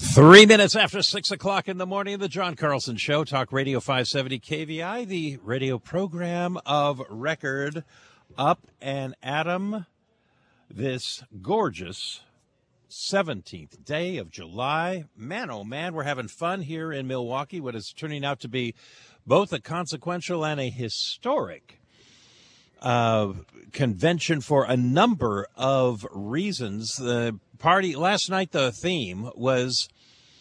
3 minutes after 6 o'clock in the morning, the John Carlson Show, Talk Radio 570 KVI, the radio program of record, up and Adam, this gorgeous 17th day of July. Man, oh man, we're having fun here in Milwaukee, what is turning out to be both a consequential and a historic convention for a number of reasons. The party last night, the theme was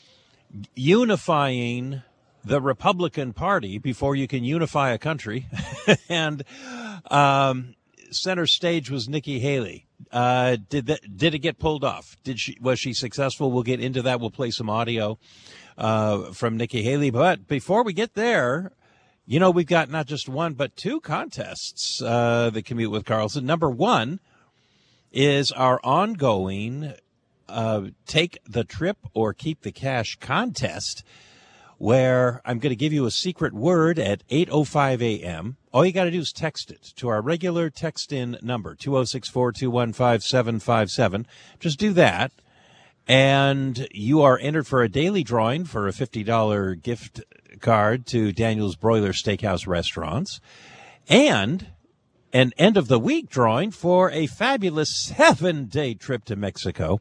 unifying the Republican Party before you can unify a country. And center stage was Nikki Haley. Did it get pulled off? Was she successful? We'll get into that. We'll play some audio from Nikki Haley. But before we get there, you know, we've got not just one, but two contests that commute with Carlson. Number one is our ongoing Take the Trip or Keep the Cash contest, where I'm going to give you a secret word at 8:05 a.m. All you got to do is text it to our regular text-in number, 206-421-5757. Just do that, and you are entered for a daily drawing for a $50 gift card to Daniel's Broiler Steakhouse Restaurants, and an end-of-the-week drawing for a fabulous 7-day trip to Mexico.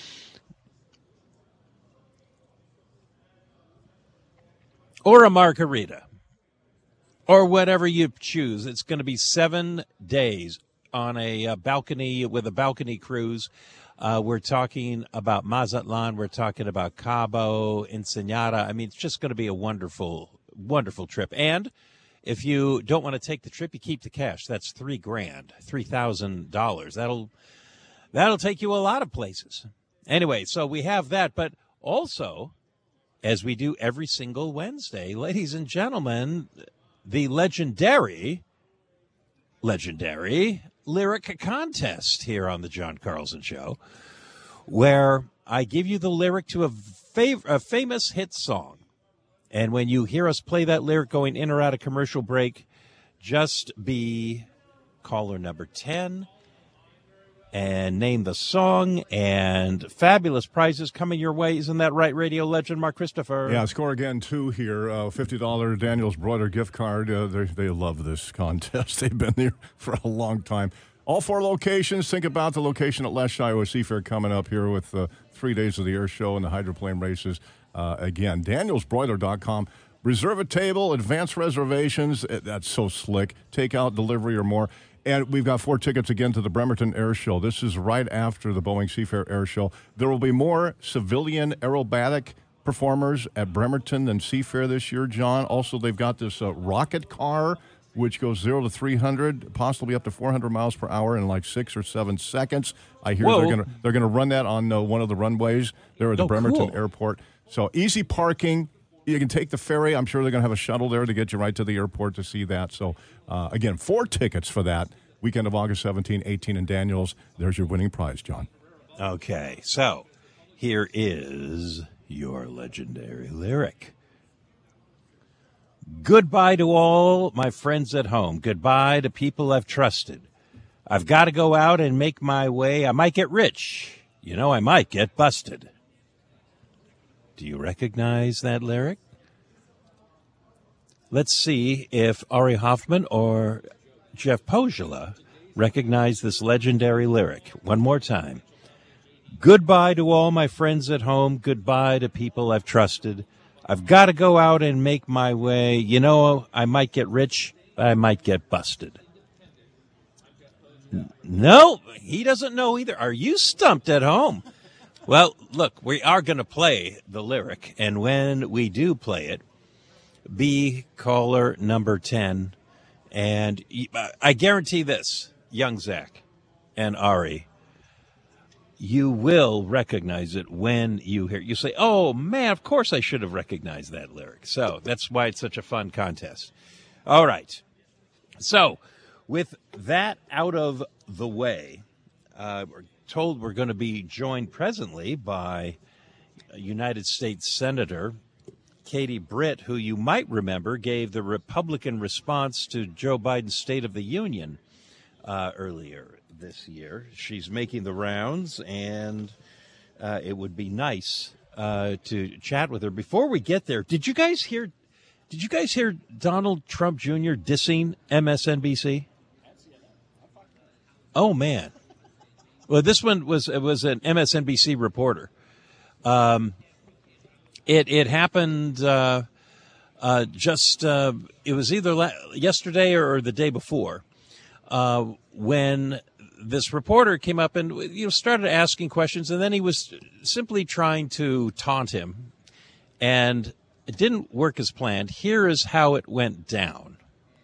Or a margarita, or whatever you choose. It's going to be 7 days on a balcony with a balcony cruise. We're talking about Mazatlan. We're talking about Cabo, Ensenada. I mean, it's just going to be a wonderful, wonderful trip. And if you don't want to take the trip, you keep the cash. That's $3,000, $3,000. That'll take you a lot of places. Anyway, so we have that, but also, as we do every single Wednesday, ladies and gentlemen, the legendary lyric contest here on the John Carlson Show, where I give you the lyric to a famous hit song. And when you hear us play that lyric going in or out of commercial break, just be caller number 10 and name the song, and fabulous prizes coming your way. Isn't that right, radio legend Mark Christopher? Yeah, score again, too, here. $50 Daniel's Broiler gift card. They love this contest. They've been there for a long time. All 4 locations. Think about the location at Les Iowa Seafair coming up here with 3 days of the air show and the hydroplane races. Again, danielsbroiler.com. Reserve a table, advance reservations. That's so slick. Takeout, delivery, or more. And we've got 4 tickets again to the Bremerton Air Show. This is right after the Boeing Seafair Air Show. There will be more civilian aerobatic performers at Bremerton than Seafair this year, John. Also, they've got this rocket car, which goes 0 to 300, possibly up to 400 miles per hour in like 6 or 7 seconds. I hear they're gonna run that on one of the runways there at the Bremerton Airport. So easy parking. You can take the ferry. I'm sure they're going to have a shuttle there to get you right to the airport to see that. So, again, 4 tickets for that weekend of August 17, 18 in Daniels. There's your winning prize, John. Okay, so here is your legendary lyric. Goodbye to all my friends at home. Goodbye to people I've trusted. I've got to go out and make my way. I might get rich. You know, I might get busted. Do you recognize that lyric? Let's see if Ari Hoffman or Jeff Poziola recognize this legendary lyric. One more time. Goodbye to all my friends at home. Goodbye to people I've trusted. I've got to go out and make my way. You know, I might get rich, but I might get busted. No, he doesn't know either. Are you stumped at home? Well, look, we are going to play the lyric, and when we do play it, be caller number 10, and I guarantee this, young Zach and Ari, you will recognize it when you hear it. You say, oh, man, of course I should have recognized that lyric. So that's why it's such a fun contest. All right. So with that out of the way, we're told we're going to be joined presently by United States Senator Katie Britt, who you might remember gave the Republican response to Joe Biden's State of the Union earlier this year. She's making the rounds, and it would be nice to chat with her. Before we get there, did you guys hear Donald Trump Jr. dissing MSNBC? Oh man! Well, this one was an MSNBC reporter. It happened it was either yesterday or the day before when this reporter came up and started asking questions, and then he was simply trying to taunt him, and it didn't work as planned. Here is how it went down.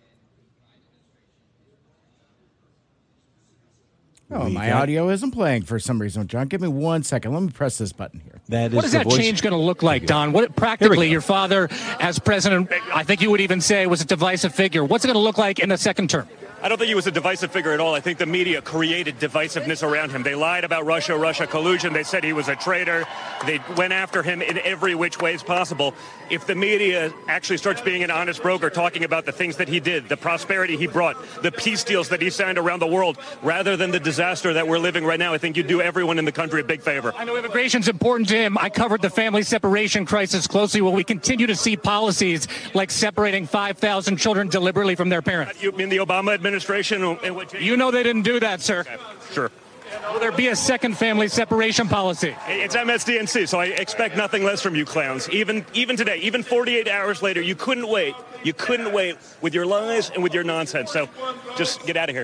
My audio isn't playing for some reason, John. Give me 1 second. Let me press this button here. What is that change going to look like, Don? What practically your father, as president, I think you would even say was a divisive figure. What's it going to look like in the second term? I don't think he was a divisive figure at all. I think the media created divisiveness around him. They lied about Russia collusion. They said he was a traitor. They went after him in every which way possible. If the media actually starts being an honest broker, talking about the things that he did, the prosperity he brought, the peace deals that he signed around the world, rather than the disaster that we're living right now, I think you'd do everyone in the country a big favor. I know immigration's important to him. I covered the family separation crisis closely. Will we continue to see policies like separating 5,000 children deliberately from their parents? You mean the Obama administration? You know they didn't do that, sir. Okay, sure. Will there be a second family separation policy? It's MSDNC, so I expect nothing less from you clowns. Even today, even 48 hours later, you couldn't wait. You couldn't wait with your lies and with your nonsense. So just get out of here.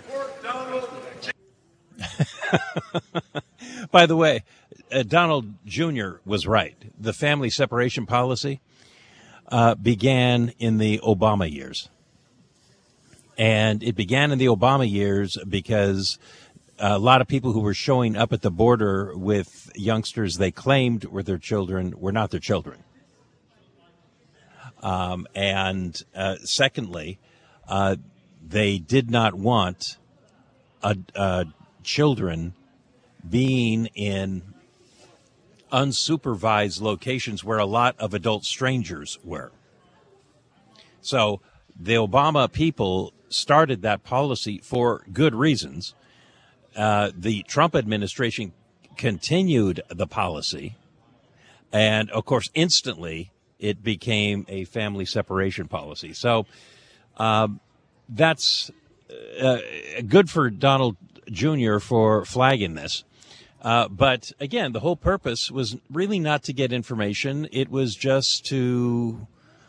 By the way, Donald Jr. was right. The family separation policy began in the Obama years. And it began in the Obama years because a lot of people who were showing up at the border with youngsters they claimed were their children were not their children. Secondly, they did not want children being in unsupervised locations where a lot of adult strangers were. So the Obama people started that policy for good reasons. The Trump administration continued the policy. And, of course, instantly it became a family separation policy. So that's good for Donald Jr. for flagging this. But, again, the whole purpose was really not to get information. It was just to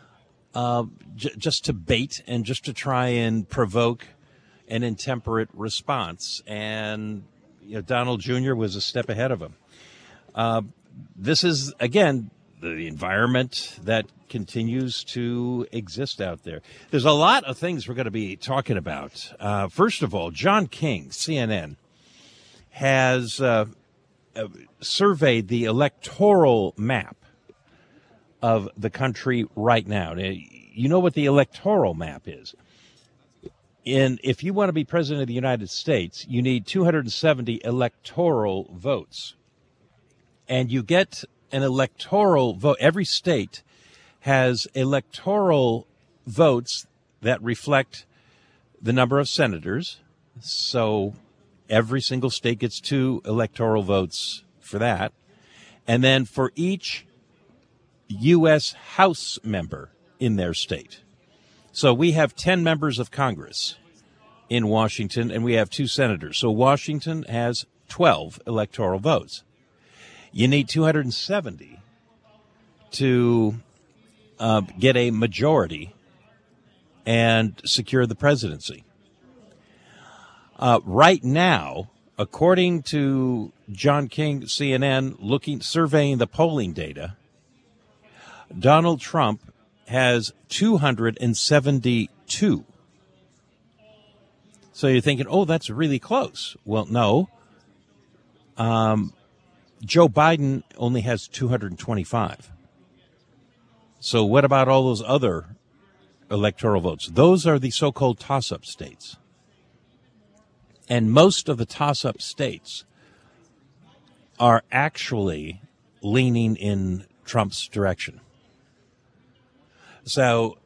bait and just to try and provoke an intemperate response. And Donald Jr. was a step ahead of him. This is, again, the environment that continues to exist out there. There's a lot of things we're going to be talking about. First of all, John King, CNN, has surveyed the electoral map of the country right now. You know what the electoral map is. If you want to be president of the United States, you need 270 electoral votes. And you get an electoral vote. Every state has electoral votes that reflect the number of senators. So every single state gets 2 electoral votes for that. And then for each U.S. House member in their state. So we have 10 members of Congress in Washington, and we have 2 senators. So Washington has 12 electoral votes. You need 270 to get a majority and secure the presidency. Right now, according to John King, CNN, surveying the polling data, Donald Trump has 272. So you're thinking, oh, that's really close. Well, no. Joe Biden only has 225. So what about all those other electoral votes? Those are the so-called toss-up states. And most of the toss-up states are actually leaning in Trump's direction. So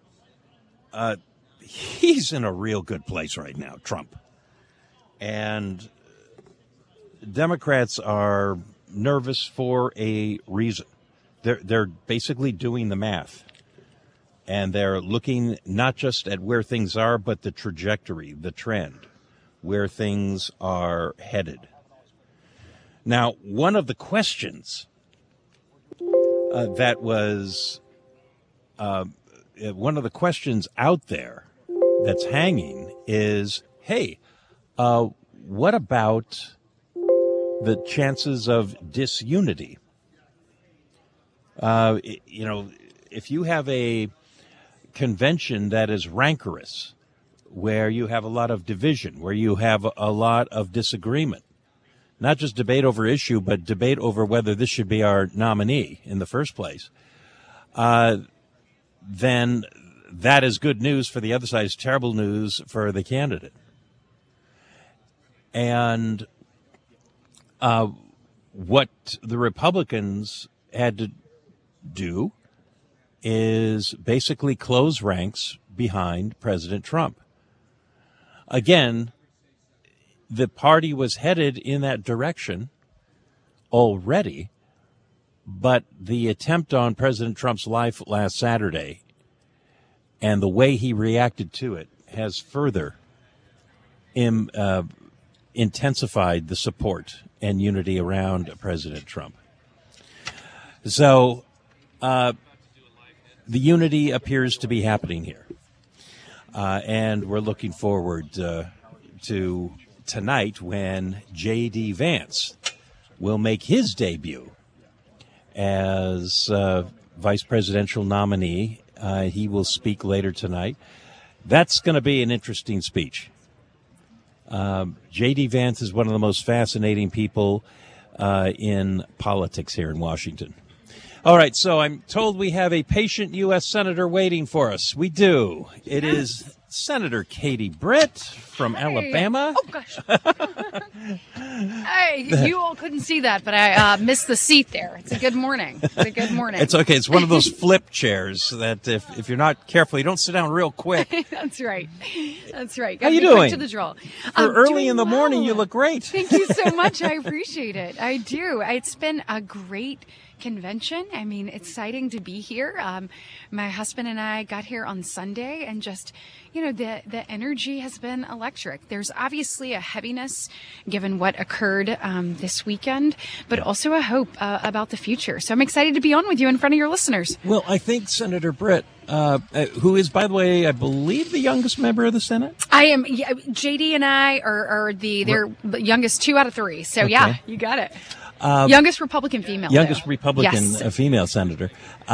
he's in a real good place right now, Trump. And Democrats are nervous for a reason. they're basically doing the math, and they're looking not just at where things are, but the trajectory, the trend, where things are headed. Now, one of the questions one of the questions out there that's hanging is, hey, what about the chances of disunity? If you have a convention that is rancorous, where you have a lot of division, where you have a lot of disagreement, not just debate over issue, but debate over whether this should be our nominee in the first place, then that is good news for the other side. It's terrible news for the candidate. And what the Republicans had to do is basically close ranks behind President Trump. Again, the party was headed in that direction already, but the attempt on President Trump's life last Saturday and the way he reacted to it has further intensified the support and unity around President Trump. So the unity appears to be happening here. And we're looking forward to tonight when J.D. Vance will make his debut as vice presidential nominee. He will speak later tonight. That's going to be an interesting speech. J.D. Vance is one of the most fascinating people in politics here in Washington. All right, so I'm told we have a patient U.S. Senator waiting for us. We do. It is Senator Katie Britt from Alabama. Oh, gosh. Hey, you all couldn't see that, but I missed the seat there. It's a good morning. It's okay. It's one of those flip chairs that if you're not careful, you don't sit down real quick. That's right. How you doing? To the draw. For early in the morning, you look great. Thank you so much. I appreciate it. I do. It's been a great convention. I mean, exciting to be here. My husband and I got here on Sunday, and just, the energy has been electric. There's obviously a heaviness given what occurred this weekend, but also a hope about the future. So I'm excited to be on with you in front of your listeners. Well, I think Senator Britt, who is, by the way, I believe the youngest member of the Senate? I am. Yeah, JD and I are they're the youngest 2 out of 3. So okay. Yeah, you got it. Youngest Republican female. Youngest though. Republican Yes. Female senator.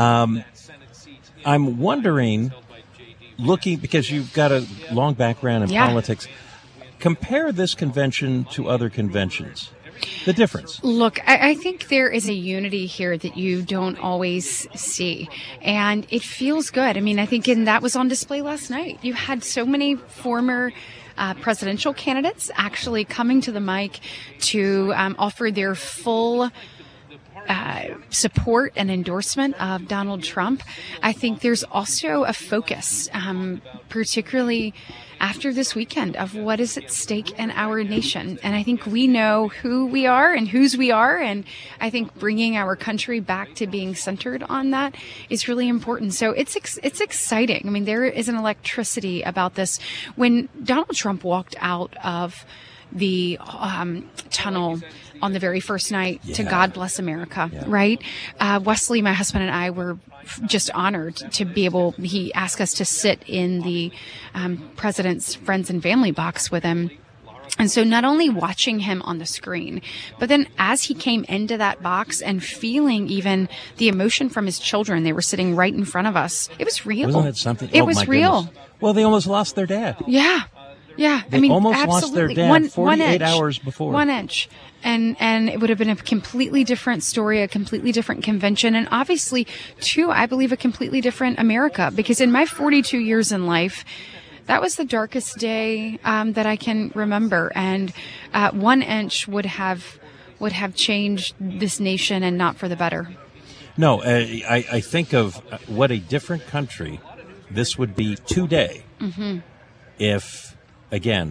I'm wondering, because you've got a long background in politics, compare this convention to other conventions. The difference. Look, I think there is a unity here that you don't always see, and it feels good. I mean, I think that was on display last night. You had so many former presidential candidates actually coming to the mic to offer their full support and endorsement of Donald Trump. I think there's also a focus, particularly after this weekend, of what is at stake in our nation. And I think we know who we are and whose we are. And I think bringing our country back to being centered on that is really important. So it's exciting. I mean, there is an electricity about this. When Donald Trump walked out of the tunnel on the very first night to God Bless America, right? Wesley, my husband, and I were just honored to be able, he asked us to sit in the president's friends and family box with him. And so not only watching him on the screen, but then as he came into that box and feeling even the emotion from his children, they were sitting right in front of us. It was real. Wasn't it something? It was real. Goodness. Well, they almost lost their dad. Yeah. Yeah. They almost absolutely. lost their dad 48 hours before. 1 inch. And it would have been a completely different story, a completely different convention. And obviously, too, I believe a completely different America. Because in my 42 years in life, that was the darkest day that I can remember. And 1 inch would have changed this nation, and not for the better. No, I think of what a different country this would be today if, again,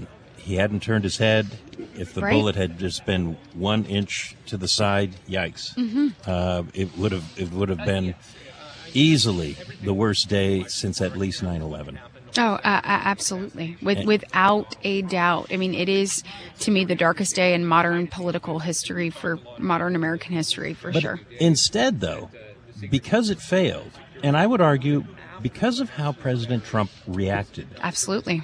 he hadn't turned his head, if the Right. bullet had just been 1 inch to the side, yikes! It would have been easily the worst day since at least 9/11. Oh, absolutely. Without a doubt. I mean, it is, to me, the darkest day in modern political history, for modern American history, for sure. Instead, though, because it failed, and I would argue because of how President Trump reacted, Absolutely.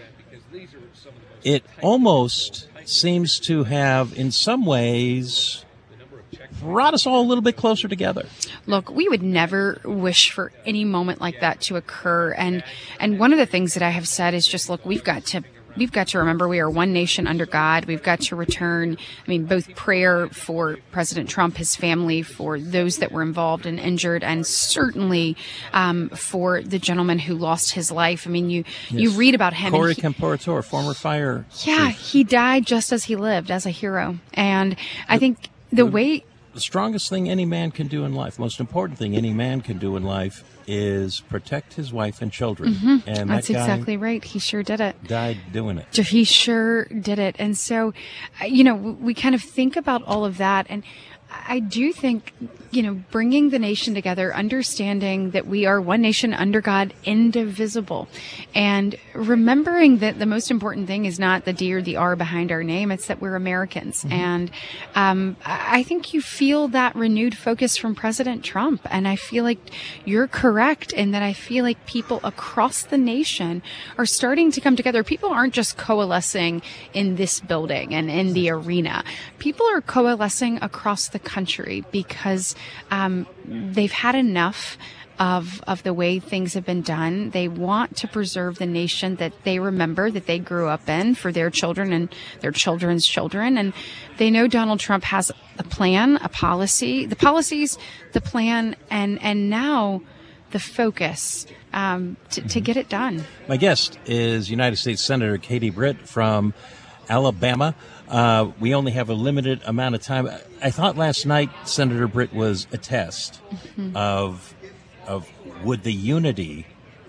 it almost seems to have, in some ways, brought us all a little bit closer together. Look, we would never wish for any moment like that to occur. And one of the things that I have said is just, look, we've got to remember we are one nation under God. We've got to return, both prayer for President Trump, his family, for those that were involved and injured, and certainly for the gentleman who lost his life. You read about him. Corey Camporator, former fire Yeah, chief. he died just as he lived, as a hero. And I think the way... The strongest thing any man can do in life, most important thing any man can do in life, is protect his wife and children. And That's that guy exactly right. He sure did it. died doing it. He sure did it. And so, we kind of think about all of that. And I do think, bringing the nation together, understanding that we are one nation under God, indivisible, and remembering that the most important thing is not the D or the R behind our name, it's that we're Americans. And I think you feel that renewed focus from President Trump. And I feel like you're correct in that I feel like people across the nation are starting to come together. People aren't just coalescing in this building and in the arena. People are coalescing across the country because they've had enough of the way things have been done. They want to preserve the nation that they remember, that they grew up in, for their children and their children's children. And they know Donald Trump has a plan, a policy, the policies, the plan, and now the focus to get it done. My guest is United States Senator Katie Britt from Alabama. We only have a limited amount of time. I thought last night Senator Britt was a test of would the unity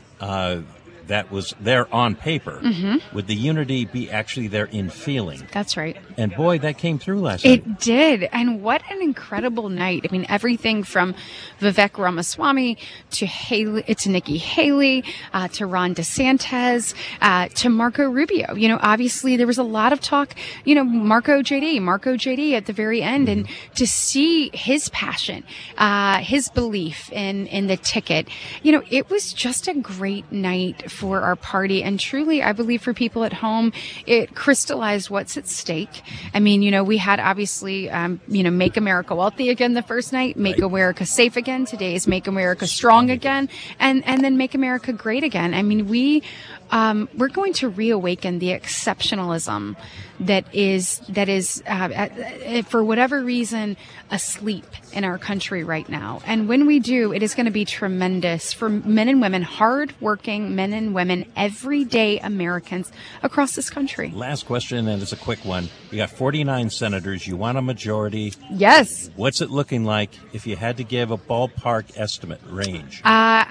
that was there on paper, would the unity be actually there in feeling? That's right. And boy, that came through last night. It did. And what an incredible night. Everything from Vivek Ramaswamy to Nikki Haley, to Ron DeSantis, to Marco Rubio. Obviously there was a lot of talk, Marco JD at the very end, and to see his passion, his belief in the ticket, it was just a great night for our party. And truly, I believe for people at home, it crystallized what's at stake. We had obviously, Make America Wealthy again the first night, Make America Safe again. Today is Make America Strong again, and then Make America Great again. We're going to reawaken the exceptionalism that is for whatever reason asleep in our country right now. And when we do, it is going to be tremendous for men and women, hard-working men and women, everyday Americans across this country. Last question, and it's a quick one. You got 49 senators. You want a majority. Yes. What's it looking like if you had to give a ballpark estimate range?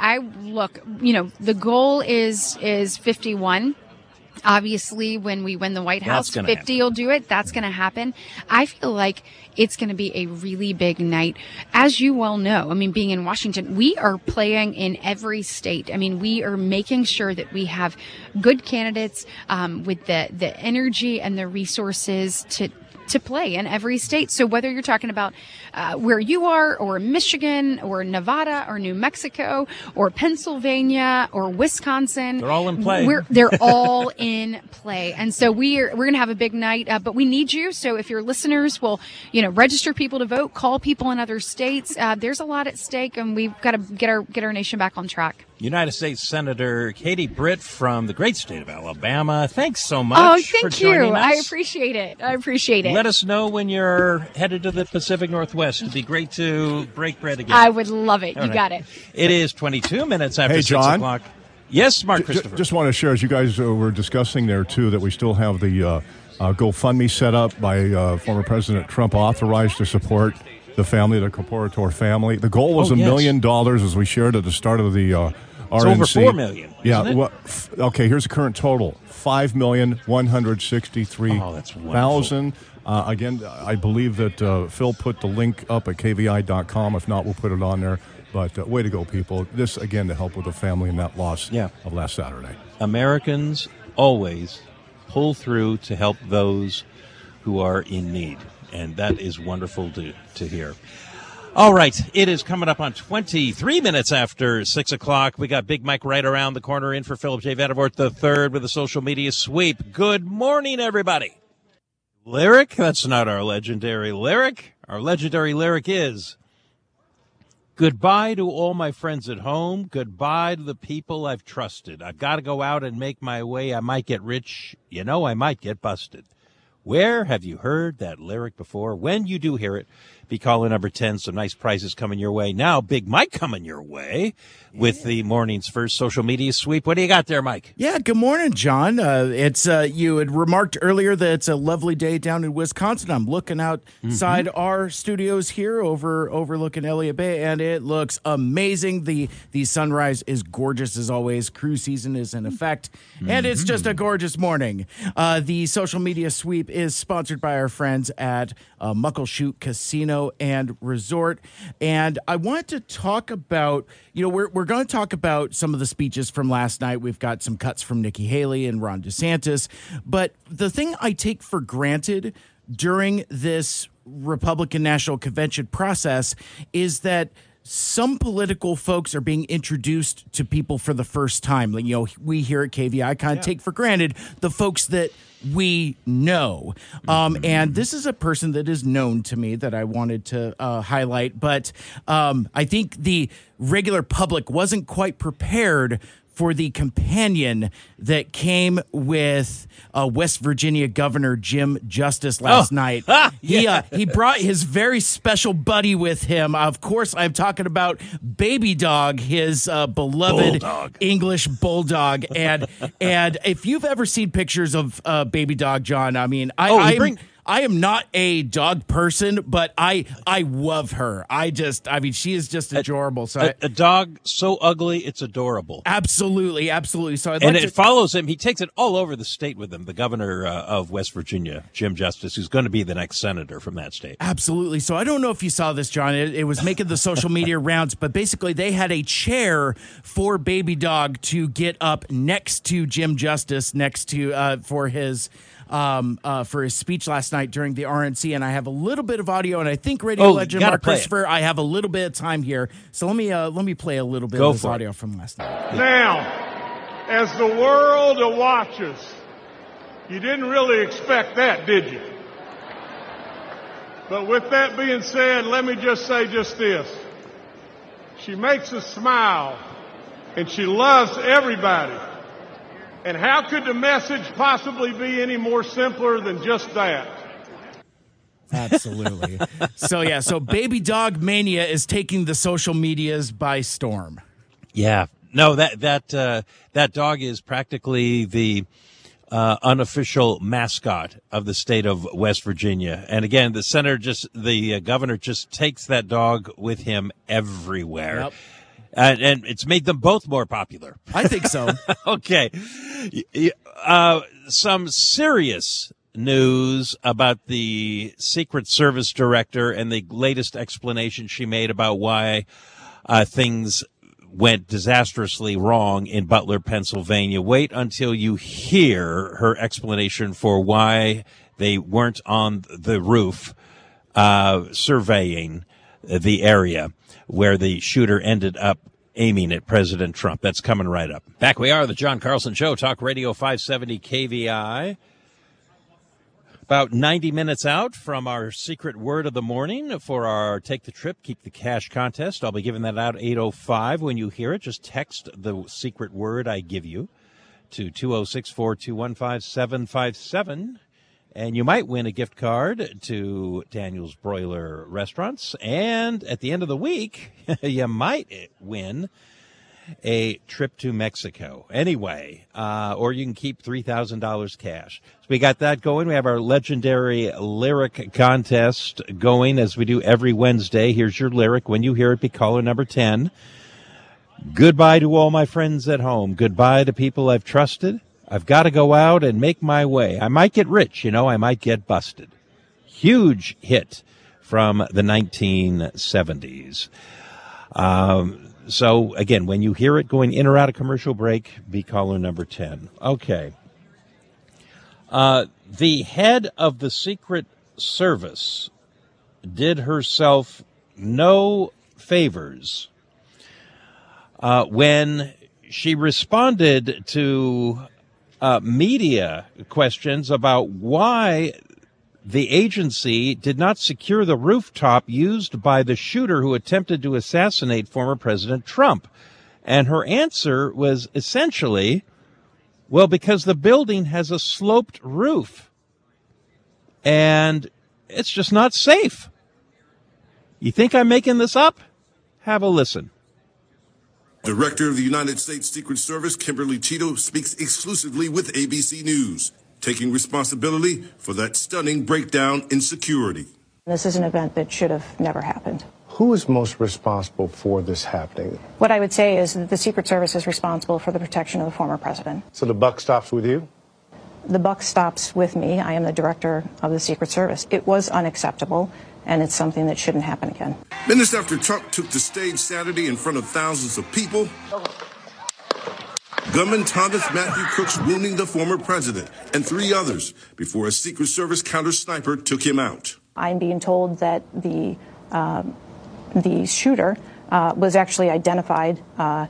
The goal is 51. Obviously, when we win the White House, 50 will do it. That's going to happen. I feel like it's going to be a really big night. As you well know, being in Washington, we are playing in every state. We are making sure that we have good candidates with the energy and the resources to play in every state. So whether you're talking about where you are, or Michigan, or Nevada, or New Mexico, or Pennsylvania, or Wisconsin, they're all in play. They're all in play. And so we're going to have a big night, but we need you. So if your listeners will, register people to vote, call people in other states. There's a lot at stake, and we've got to get our nation back on track. United States Senator Katie Britt from the great state of Alabama. Thanks so much for joining us. I appreciate it. Let us know when you're headed to the Pacific Northwest. It'd be great to break bread again. I would love it. All you got it. It is 22 minutes after 6 John. o'clock. Yes, Mark Christopher. Just want to share, as you guys were discussing there, too, that we still have the GoFundMe set up by former President Trump, authorized to support the family, the Camporator family. The goal was $1 million, as we shared at the start of the RNC. over 4 million. Yeah. Isn't it? Well, okay. Here's the current total: 5,163,000. Again, I believe that Phil put the link up at kvi.com. If not, we'll put it on there. But way to go, people. This, again, to help with the family and that loss of last Saturday. Americans always pull through to help those who are in need, and that is wonderful to hear. All right, it is coming up on 23 minutes after 6 o'clock. We got Big Mike right around the corner in for Philip J. Vandervoort III with a social media sweep. Good morning, everybody. Lyric? That's not our legendary lyric. Our legendary lyric is, goodbye to all my friends at home. Goodbye to the people I've trusted. I've got to go out and make my way. I might get rich. You know, I might get busted. Where have you heard that lyric before? When you do hear it, be calling number 10. Some nice prizes coming your way. Now, Big Mike coming your way with the morning's first social media sweep. What do you got there, Mike? Yeah, good morning, John. It's you had remarked earlier that it's a lovely day down in Wisconsin. I'm looking outside our studios here overlooking Elliott Bay, and it looks amazing. The sunrise is gorgeous as always. Cruise season is in effect, and it's just a gorgeous morning. The social media sweep is sponsored by our friends at Muckleshoot Casino and Resort, and I want to talk about, we're going to talk about some of the speeches from last night. We've got some cuts from Nikki Haley and Ron DeSantis, but the thing I take for granted during this Republican National Convention process is that some political folks are being introduced to people for the first time. Like, we here at KVI kind of take for granted the folks that we know. And this is a person that is known to me that I wanted to highlight. But I think the regular public wasn't quite prepared for the companion that came with West Virginia Governor Jim Justice last night. He brought his very special buddy with him. Of course, I'm talking about Baby Dog, his beloved Bulldog. English bulldog. And if you've ever seen pictures of Baby Dog, John, I mean, I am not a dog person, but I love her. She is just adorable. So a dog so ugly, it's adorable. Absolutely. So it follows him. He takes it all over the state with him. The governor of West Virginia, Jim Justice, who's going to be the next senator from that state. Absolutely. So I don't know if you saw this, John. It was making the social media rounds, but basically they had a chair for Baby Dog to get up next to Jim Justice, next to for his speech last night during the RNC, and I have a little bit of audio, and I think radio legend Mark Christopher, I have a little bit of time here, so let me play a little bit of this audio from last night. Now, as the world watches, you didn't really expect that, did you? But with that being said, let me just say just this. She makes us smile, and she loves everybody. And how could the message possibly be any more simpler than just that? Absolutely. So Baby Dog Mania is taking the social medias by storm. Yeah. No, that dog is practically the unofficial mascot of the state of West Virginia. And again, the governor just takes that dog with him everywhere. Yep. And it's made them both more popular. I think so. Okay. Some serious news about the Secret Service director and the latest explanation she made about why things went disastrously wrong in Butler, Pennsylvania. Wait until you hear her explanation for why they weren't on the roof surveying the area where the shooter ended up aiming at President Trump. That's coming right up. Back we are, the John Carlson Show, Talk Radio 570 KVI. About 90 minutes out from our secret word of the morning for our Take the Trip, Keep the Cash contest. I'll be giving that out 8:05. When you hear it, just text the secret word I give you to 206-421-5757. And you might win a gift card to Daniel's Broiler Restaurants. And at the end of the week, you might win a trip to Mexico. Anyway, or you can keep $3,000 cash. So we got that going. We have our legendary lyric contest going as we do every Wednesday. Here's your lyric. When you hear it, be caller number 10. Goodbye to all my friends at home. Goodbye to people I've trusted. I've got to go out and make my way. I might get rich, I might get busted. Huge hit from the 1970s. So, again, when you hear it going in or out of commercial break, be caller number 10. Okay. The head of the Secret Service did herself no favors when she responded to media questions about why the agency did not secure the rooftop used by the shooter who attempted to assassinate former President Trump. And her answer was essentially, well, because the building has a sloped roof and it's just not safe. You think I'm making this up? Have a listen. Director of the United States Secret Service, Kimberly Cheeto, speaks exclusively with ABC News, taking responsibility for that stunning breakdown in security. This is an event that should have never happened. Who is most responsible for this happening? What I would say is that the Secret Service is responsible for the protection of the former president. So the buck stops with you? The buck stops with me. I am the director of the Secret Service. It was unacceptable, and it's something that shouldn't happen again. Minutes after Trump took the stage Saturday in front of thousands of people, gunman Thomas Matthew Crooks wounding the former president and 3 others before a Secret Service counter sniper took him out. I'm being told that the shooter was actually identified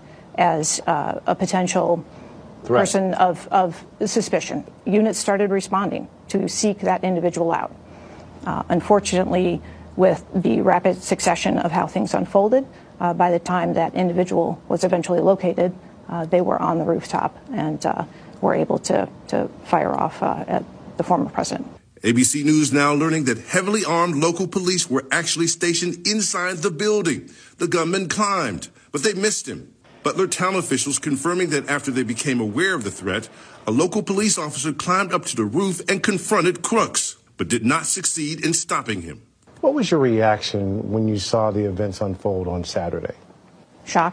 as a potential threat. Person of suspicion. Units started responding to seek that individual out. Unfortunately, with the rapid succession of how things unfolded, by the time that individual was eventually located, they were on the rooftop and were able to fire off at the former president. ABC News now learning that heavily armed local police were actually stationed inside the building. The gunman climbed, but they missed him. Butler town officials confirming that after they became aware of the threat, a local police officer climbed up to the roof and confronted Crooks, but did not succeed in stopping him. What was your reaction when you saw the events unfold on Saturday? Shock,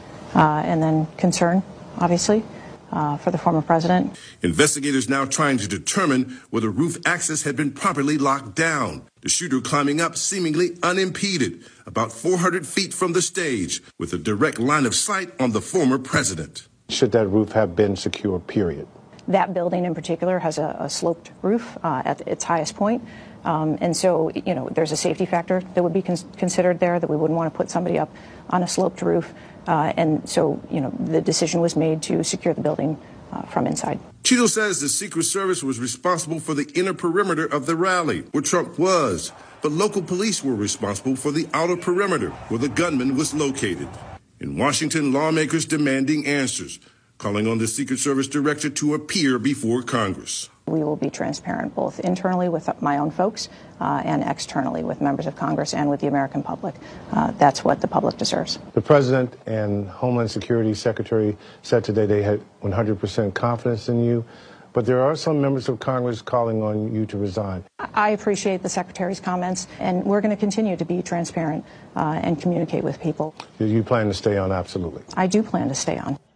and then concern, obviously, for the former president. Investigators now trying to determine whether roof access had been properly locked down. The shooter climbing up seemingly unimpeded, about 400 feet from the stage, with a direct line of sight on the former president. Should that roof have been secure, period? That building in particular has a sloped roof at its highest point. And so, there's a safety factor that would be considered there, that we wouldn't want to put somebody up on a sloped roof. And so, the decision was made to secure the building from inside. Cheeto says the Secret Service was responsible for the inner perimeter of the rally, where Trump was. But local police were responsible for the outer perimeter, where the gunman was located. In Washington, lawmakers demanding answers, calling on the Secret Service director to appear before Congress. We will be transparent both internally with my own folks and externally with members of Congress and with the American public. That's what the public deserves. The president and Homeland Security Secretary said today they had 100% confidence in you, but there are some members of Congress calling on you to resign. I appreciate the Secretary's comments, and we're going to continue to be transparent and communicate with people. Do you plan to stay on? Absolutely. I do plan to stay on.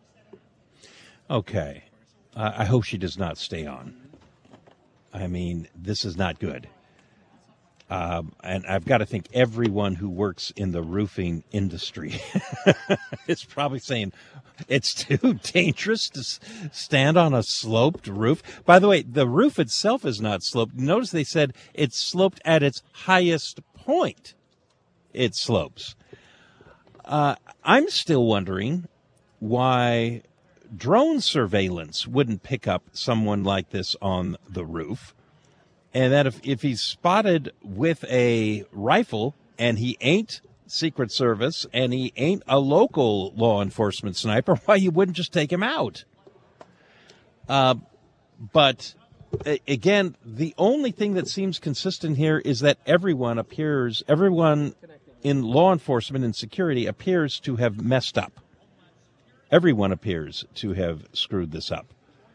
Okay. I hope she does not stay on. I mean, this is not good. And I've got to think everyone who works in the roofing industry is probably saying it's too dangerous to stand on a sloped roof. By the way, the roof itself is not sloped. Notice they said it's sloped at its highest point. It slopes. I'm still wondering why drone surveillance wouldn't pick up someone like this on the roof, and that if he's spotted with a rifle and he ain't Secret Service and he ain't a local law enforcement sniper, why you wouldn't just take him out. But again, the only thing that seems consistent here is that everyone in law enforcement and security appears to have messed up. Everyone appears to have screwed this up,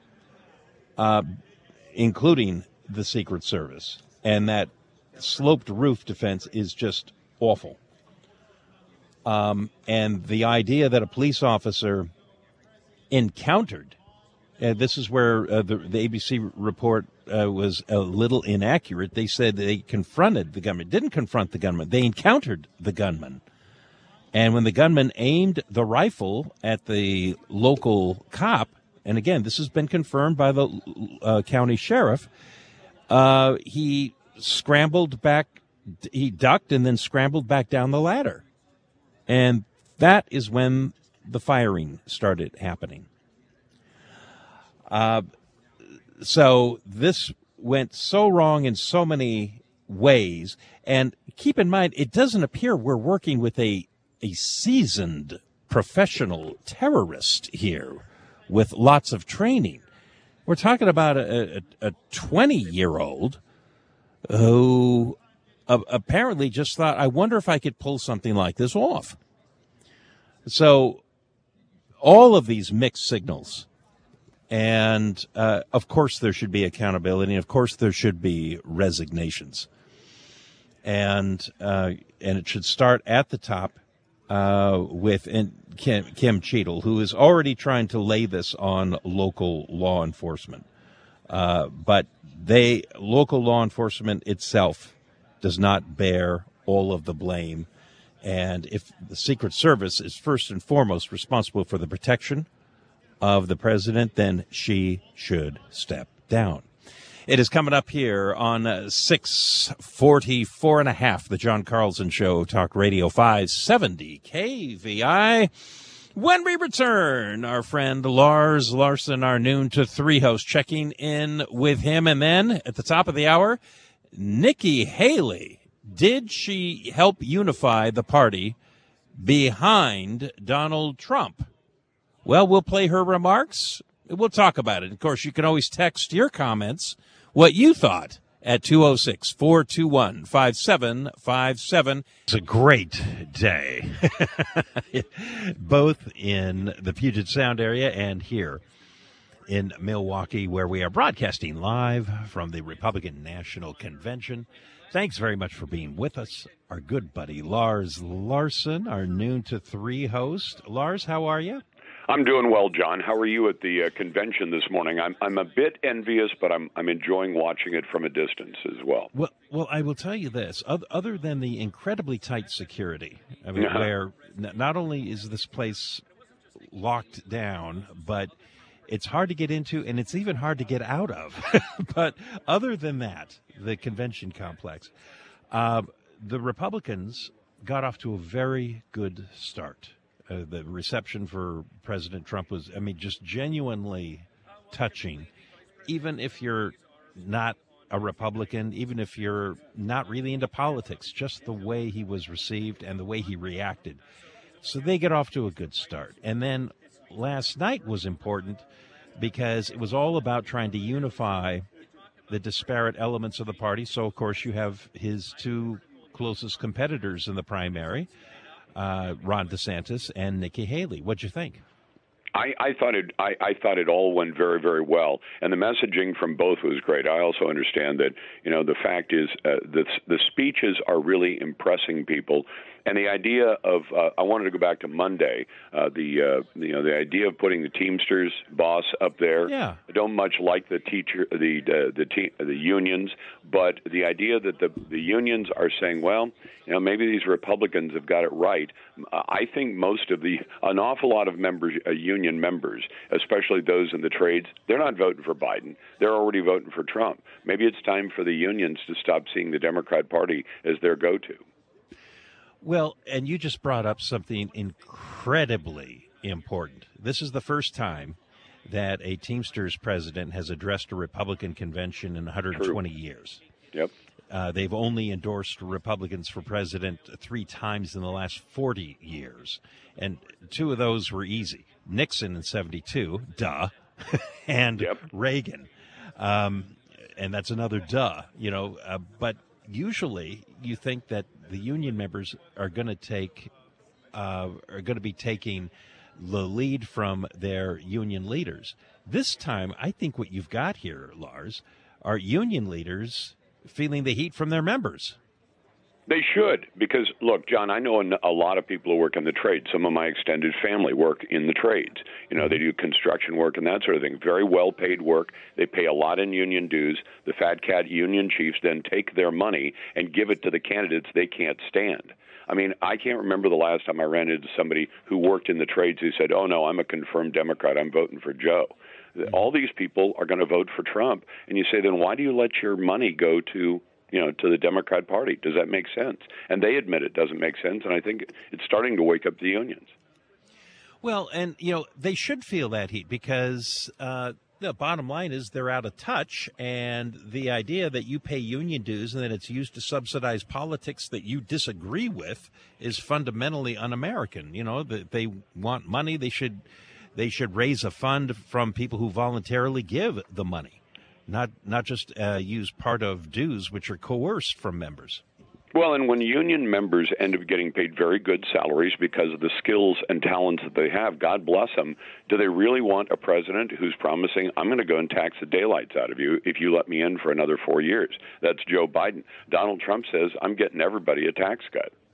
including the Secret Service. And that sloped roof defense is just awful. And the idea that a police officer encountered, this is where the ABC report was a little inaccurate. They said they confronted the gunman. Didn't confront the gunman. They encountered the gunman. And when the gunman aimed the rifle at the local cop, and again, this has been confirmed by the county sheriff, he scrambled back, he ducked and then scrambled back down the ladder. And that is when the firing started happening. So this went so wrong in so many ways. And keep in mind, it doesn't appear we're working with a seasoned professional terrorist here with lots of training. We're talking about a 20-year-old who apparently just thought, I wonder if I could pull something like this off. So all of these mixed signals. And, of course, there should be accountability. And, of course, there should be resignations. And it should start at the top with Kim Cheadle, who is already trying to lay this on local law enforcement. But local law enforcement itself does not bear all of the blame. And if the Secret Service is first and foremost responsible for the protection of the president, then she should step down. It is coming up here on 644 and a half, the John Carlson Show, Talk Radio 570 KVI. When we return, our friend Lars Larson, our noon to 3 host, checking in with him. And then at the top of the hour, Nikki Haley. Did she help unify the party behind Donald Trump? Well, we'll play her remarks. We'll talk about it. Of course, you can always text your comments, what you thought, at 206-421-5757. It's a great day, both in the Puget Sound area and here in Milwaukee, where we are broadcasting live from the Republican National Convention. Thanks very much for being with us. Our good buddy Lars Larson, our noon to 3 host. Lars, how are you? I'm doing well, John. How are you at the convention this morning? I'm a bit envious, but I'm enjoying watching it from a distance as well. Well, I will tell you this. Other than the incredibly tight security, I mean, where not only is this place locked down, but it's hard to get into, and it's even hard to get out of. But other than that, the convention complex, the Republicans got off to a very good start. The reception for President Trump was, I mean, just genuinely touching. Even if you're not a Republican, even if you're not really into politics, just the way he was received and the way he reacted. So they get off to a good start. And then last night was important because it was all about trying to unify the disparate elements of the party. So, of course, you have his two closest competitors in the primary, Ron DeSantis and Nikki Haley. What'd you think? I thought it all went very, very well, and the messaging from both was great. I also understand that the fact is the speeches are really impressing people, and the idea of I wanted to go back to Monday, the idea of putting the Teamsters boss up there. Yeah. I don't much like the unions, but the idea that the unions are saying, well, maybe these Republicans have got it right. I think an awful lot of union members, especially those in the trades, they're not voting for Biden. They're already voting for Trump. Maybe it's time for the unions to stop seeing the Democrat Party as their go-to. Well, and you just brought up something incredibly important. This is the first time that a Teamsters president has addressed a Republican convention in 120 years. Yep. They've only endorsed Republicans for president 3 times in the last 40 years. And 2 of those were easy. Nixon in 72, duh, and Reagan. And that's another duh, but usually you think that the union members are going to be taking the lead from their union leaders. This time, I think what you've got here, Lars, are union leaders feeling the heat from their members. They should, because, look, John, I know a lot of people who work in the trades. Some of my extended family work in the trades. You know, they do construction work and that sort of thing. Very well-paid work. They pay a lot in union dues. The fat cat union chiefs then take their money and give it to the candidates they can't stand. I mean, I can't remember the last time I ran into somebody who worked in the trades who said, oh, no, I'm a confirmed Democrat. I'm voting for Joe. All these people are going to vote for Trump. And you say, then why do you let your money go to the Democrat Party? Does that make sense? And they admit it doesn't make sense, and I think it's starting to wake up the unions. Well, and, they should feel that heat because the bottom line is they're out of touch, and the idea that you pay union dues and that it's used to subsidize politics that you disagree with is fundamentally un-American. That they want money. They should raise a fund from people who voluntarily give the money. Not just use part of dues, which are coerced from members. Well, and when union members end up getting paid very good salaries because of the skills and talents that they have, God bless them, do they really want a president who's promising, I'm going to go and tax the daylights out of you if you let me in for another 4 years? That's Joe Biden. Donald Trump says, I'm getting everybody a tax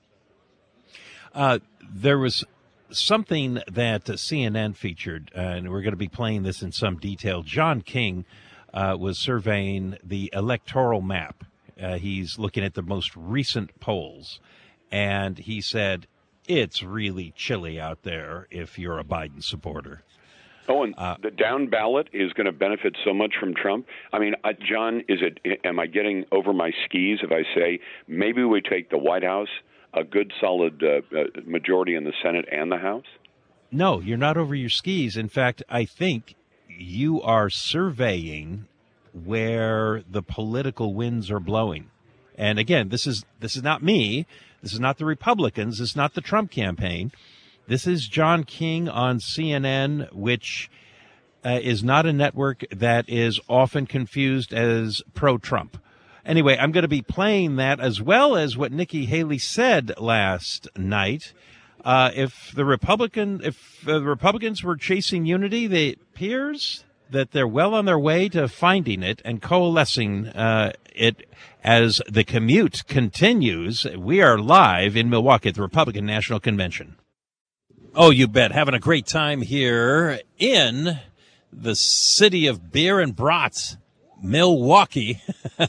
cut. There was something that CNN featured, and we're going to be playing this in some detail. John King was surveying the electoral map. He's looking at the most recent polls, and he said, it's really chilly out there if you're a Biden supporter. Oh, and the down ballot is going to benefit so much from Trump. I mean, John, am I getting over my skis if I say maybe we take the White House, a good solid majority in the Senate and the House? No, you're not over your skis. In fact, I think you are surveying where the political winds are blowing. And again, this is not me. This is not the Republicans. This is not the Trump campaign. This is John King on CNN, which is not a network that is often confused as pro-Trump. Anyway, I'm going to be playing that as well as what Nikki Haley said last night. If the Republicans were chasing unity, it appears that they're well on their way to finding it and coalescing it as the commute continues. We are live in Milwaukee at the Republican National Convention. Oh, you bet. Having a great time here in the city of beer and brats, Milwaukee.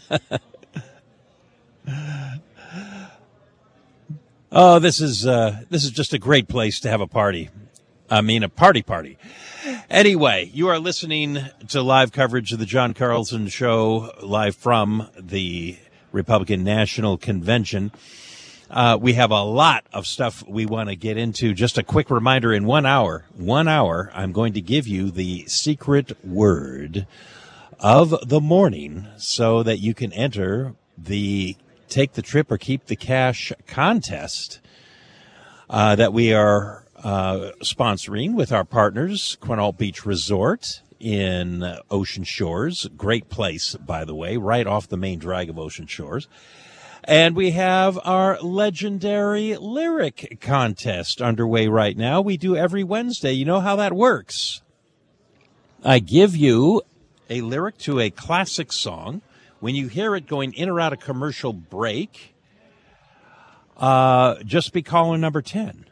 Oh, this is just a great place to have a party. I mean, a party. Anyway, you are listening to live coverage of the John Carlson Show, live from the Republican National Convention. We have a lot of stuff we want to get into. Just a quick reminder, in 1 hour, I'm going to give you the secret word of the morning so that you can enter the Take the Trip or Keep the Cash contest that we are sponsoring with our partners, Quinault Beach Resort in Ocean Shores. Great place, by the way, right off the main drag of Ocean Shores. And we have our legendary lyric contest underway right now. We do every Wednesday. You know how that works. I give you a lyric to a classic song. When you hear it going in or out of commercial break, just be caller number 10.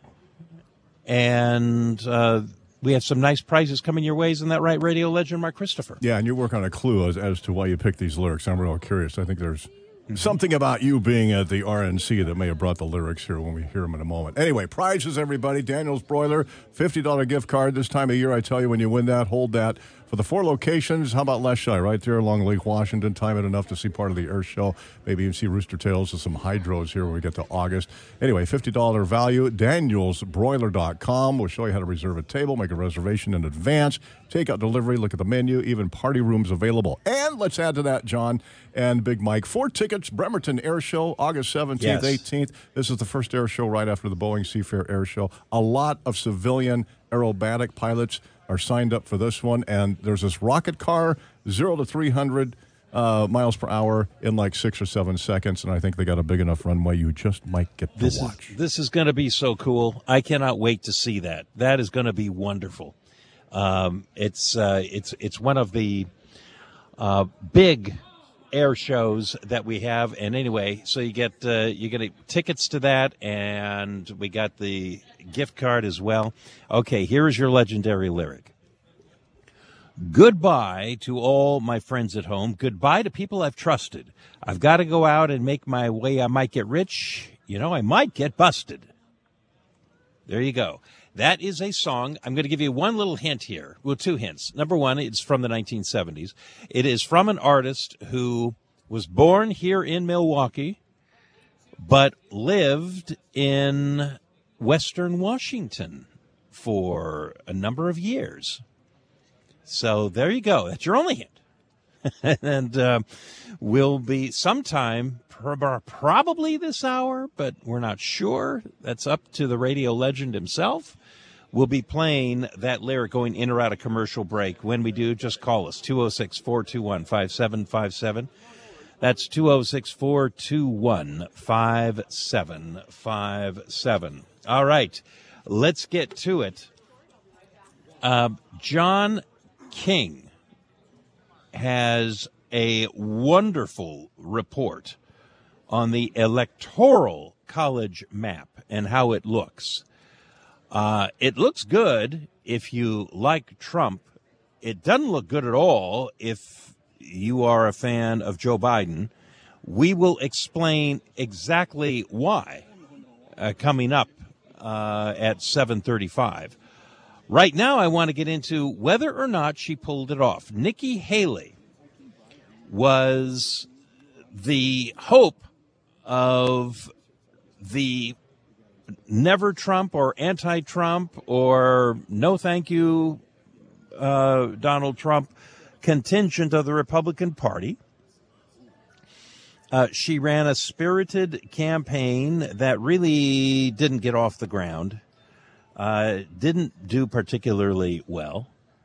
And we have some nice prizes coming your way. Isn't that right, radio legend Mark Christopher? Yeah, and you work on a clue as to why you picked these lyrics. I'm real curious. I think there's something about you being at the RNC that may have brought the lyrics here when we hear them in a moment. Anyway, prizes, everybody. Daniel's Broiler, $50 gift card. This time of year, I tell you, when you win that, hold that. For the 4 locations, how about Les Shy right there along Lake Washington? Time it enough to see part of the air show. Maybe even see Rooster Tails and some hydros here when we get to August. Anyway, $50 value. DanielsBroiler.com. We'll show you how to reserve a table, make a reservation in advance, take out delivery, look at the menu, even party rooms available. And let's add to that, John and Big Mike, 4 tickets, Bremerton Air Show, August 17th, yes. 18th. This is the first air show right after the Boeing Seafair Air Show. A lot of civilian aerobatic pilots are signed up for this one, and there's this rocket car, 0 to 300 miles per hour in like 6 or 7 seconds, and I think they got a big enough runway you just might get to watch. This is going to be so cool. I cannot wait to see that. That is going to be wonderful. It's one of the big air shows that we have. And anyway, so you get tickets to that, and we got the gift card as well. Okay, here is your legendary lyric. Goodbye to all my friends at home. Goodbye to people I've trusted. I've got to go out and make my way. I might get rich. I might get busted. There you go. That is a song. I'm going to give you one little hint here. Well, two hints. Number one, it's from the 1970s. It is from an artist who was born here in Milwaukee, but lived in Western Washington for a number of years. So there you go. That's your only hint. And will be sometime, probably this hour, but we're not sure. That's up to the radio legend himself. We'll be playing that lyric going in or out of commercial break. When we do, just call us, 206-421-5757. That's 206-421-5757. All right, let's get to it. John King has a wonderful report on the Electoral College map and how it looks. It looks good if you like Trump. It doesn't look good at all if you are a fan of Joe Biden. We will explain exactly why coming up at 7:35. Right now, I want to get into whether or not she pulled it off. Nikki Haley was the hope of the never Trump or anti-Trump or no thank you Donald Trump contingent of the Republican Party. She ran a spirited campaign that really didn't get off the ground, didn't do particularly well.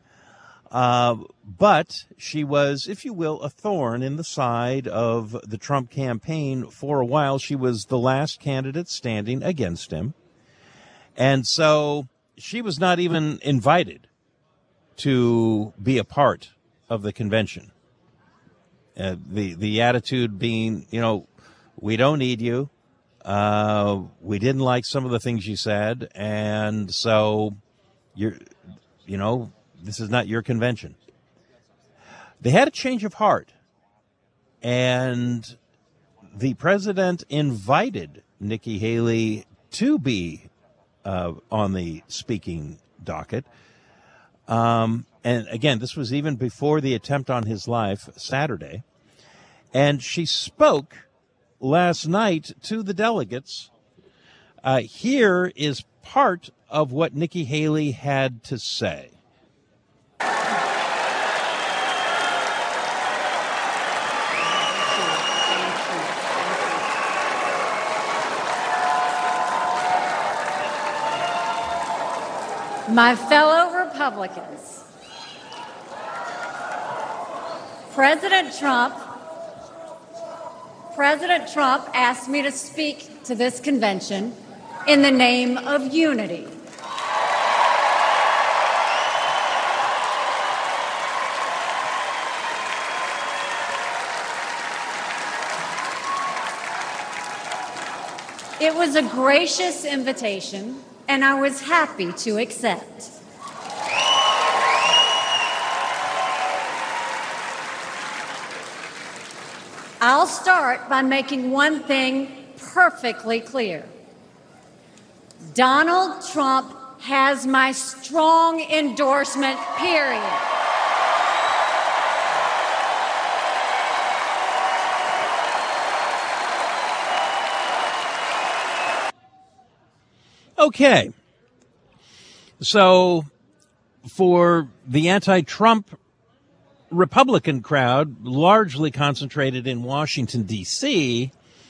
But she was, if you will, a thorn in the side of the Trump campaign for a while. She was the last candidate standing against him. And so she was not even invited to be a part of the convention. The attitude being, we don't need you. We didn't like some of the things you said. And so this is not your convention. They had a change of heart, and the president invited Nikki Haley to be on the speaking docket. And again, this was even before the attempt on his life Saturday. And she spoke last night to the delegates. Here is part of what Nikki Haley had to say. My fellow Republicans, President Trump asked me to speak to this convention in the name of unity. It was a gracious invitation, and I was happy to accept. I'll start by making one thing perfectly clear. Donald Trump has my strong endorsement, period. Okay. So for the anti-Trump Republican crowd, largely concentrated in Washington, D.C.,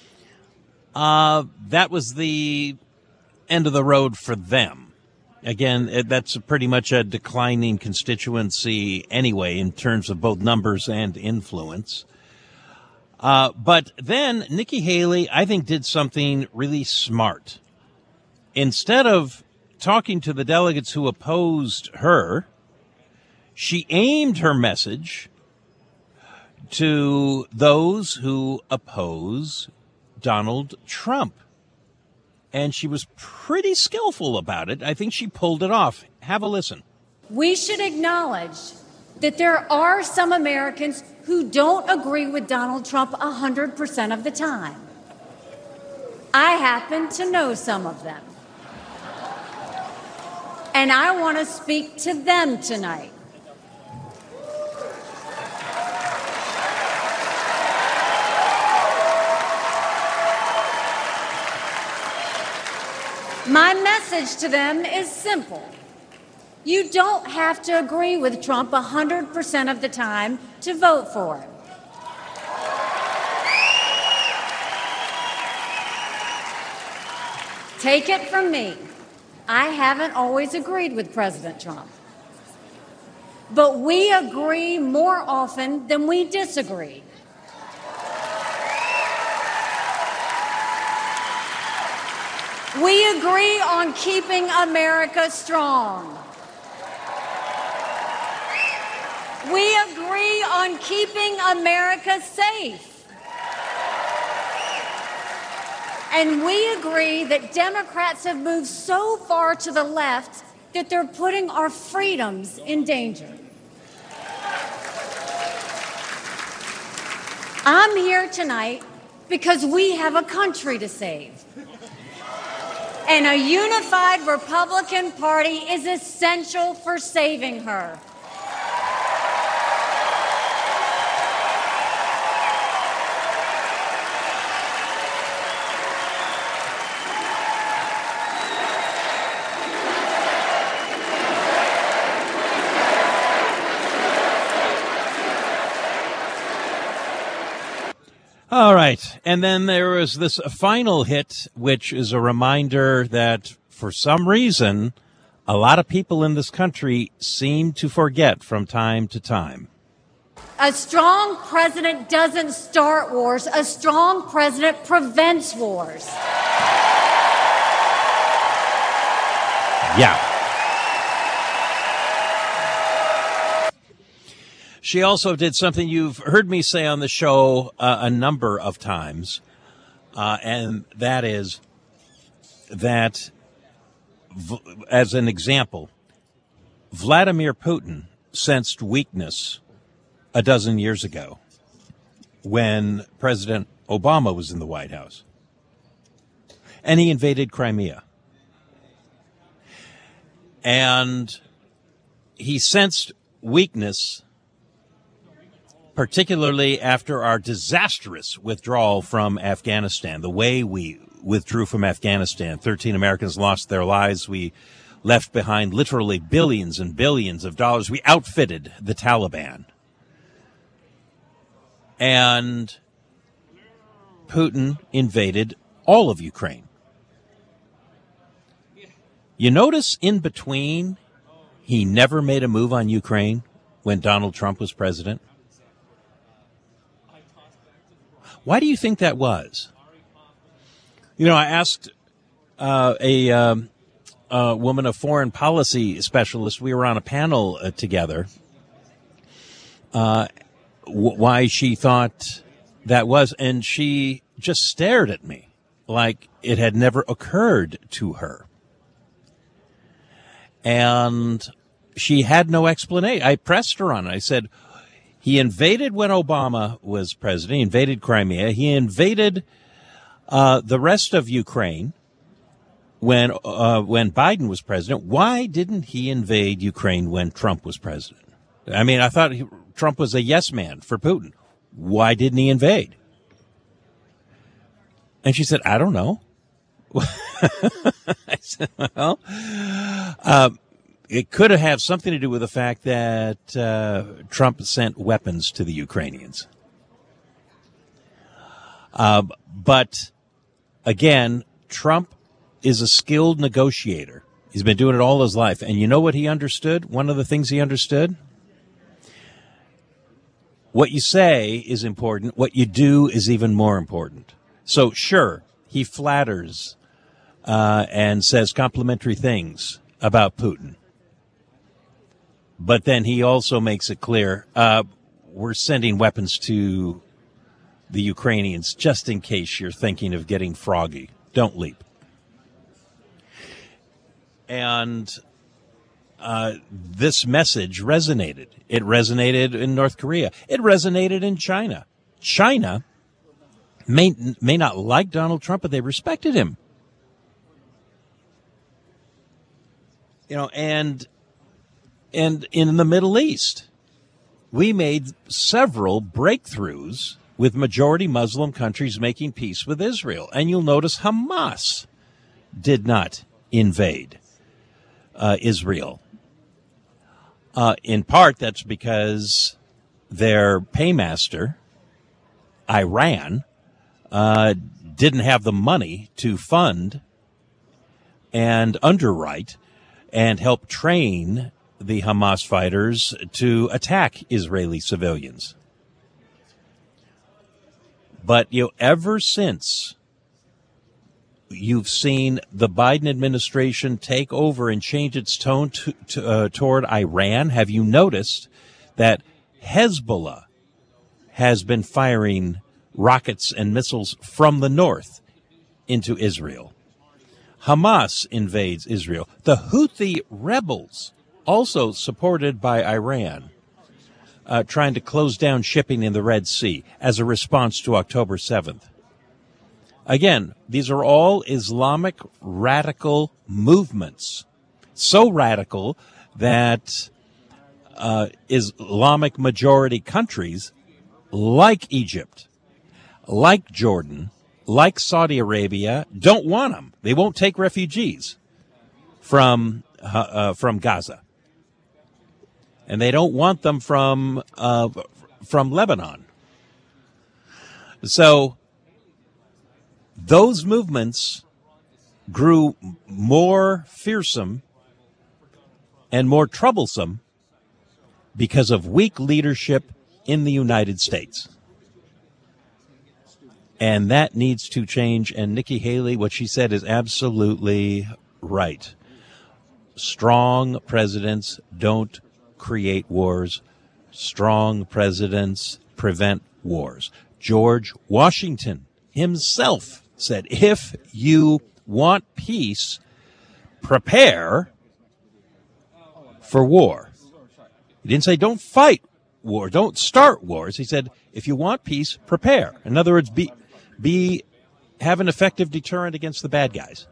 that was the end of the road for them. Again, that's pretty much a declining constituency anyway in terms of both numbers and influence. But then Nikki Haley, I think, did something really smart. Instead of talking to the delegates who opposed her, she aimed her message to those who oppose Donald Trump. And she was pretty skillful about it. I think she pulled it off. Have a listen. We should acknowledge that there are some Americans who don't agree with Donald Trump 100% of the time. I happen to know some of them. And I want to speak to them tonight. My message to them is simple. You don't have to agree with Trump 100% of the time to vote for him. Take it from me, I haven't always agreed with President Trump. But we agree more often than we disagree. We agree on keeping America strong. We agree on keeping America safe. And we agree that Democrats have moved so far to the left that they're putting our freedoms in danger. I'm here tonight because we have a country to save. And a unified Republican Party is essential for saving her. All right. And then there was this final hit, which is a reminder that for some reason, a lot of people in this country seem to forget from time to time. A strong president doesn't start wars. A strong president prevents wars. Yeah. She also did something you've heard me say on the show a number of times, and that is that, as an example, Vladimir Putin sensed weakness a dozen years ago when President Obama was in the White House, and he invaded Crimea. And he sensed weakness particularly after our disastrous withdrawal from Afghanistan, the way we withdrew from Afghanistan. 13 Americans lost their lives. We left behind literally billions and billions of dollars. We outfitted the Taliban. And Putin invaded all of Ukraine. You notice in between, he never made a move on Ukraine when Donald Trump was president. Why do you think that was? You know, I asked a woman, a foreign policy specialist, we were on a panel together, why she thought that was, and she just stared at me like it had never occurred to her. And she had no explanation. I pressed her on it. I said, he invaded when Obama was president. He invaded Crimea. He invaded the rest of Ukraine when Biden was president. Why didn't he invade Ukraine when Trump was president? I mean, I thought Trump was a yes man for Putin. Why didn't he invade? And she said, I don't know. I said, well, it could have something to do with the fact that Trump sent weapons to the Ukrainians. But again, Trump is a skilled negotiator. He's been doing it all his life. And you know what he understood? One of the things he understood? What you say is important. What you do is even more important. So sure, he flatters and says complimentary things about Putin. But then he also makes it clear, we're sending weapons to the Ukrainians just in case you're thinking of getting froggy. Don't leap. And this message resonated. It resonated in North Korea. It resonated in China. China may not like Donald Trump, but they respected him. You know, and in the Middle East, we made several breakthroughs with majority Muslim countries making peace with Israel. And you'll notice Hamas did not invade Israel. In part, that's because their paymaster, Iran, didn't have the money to fund and underwrite and help train the Hamas fighters to attack Israeli civilians. But ever since you've seen the Biden administration take over and change its tone toward Iran, have you noticed that Hezbollah has been firing rockets and missiles from the north into Israel? Hamas invades Israel. The Houthi rebels, also supported by Iran, trying to close down shipping in the Red Sea as a response to October 7th. Again, these are all Islamic radical movements, so radical that Islamic majority countries like Egypt, like Jordan, like Saudi Arabia, don't want them. They won't take refugees from Gaza, and they don't want them from Lebanon. So those movements grew more fearsome and more troublesome because of weak leadership in the United States. And that needs to change. And Nikki Haley, what she said is absolutely right. Strong presidents don't create wars. Strong presidents prevent wars. George Washington himself said, if you want peace, prepare for war. He didn't say don't fight war, don't start wars. He said, if you want peace, prepare. In other words, have an effective deterrent against the bad guys.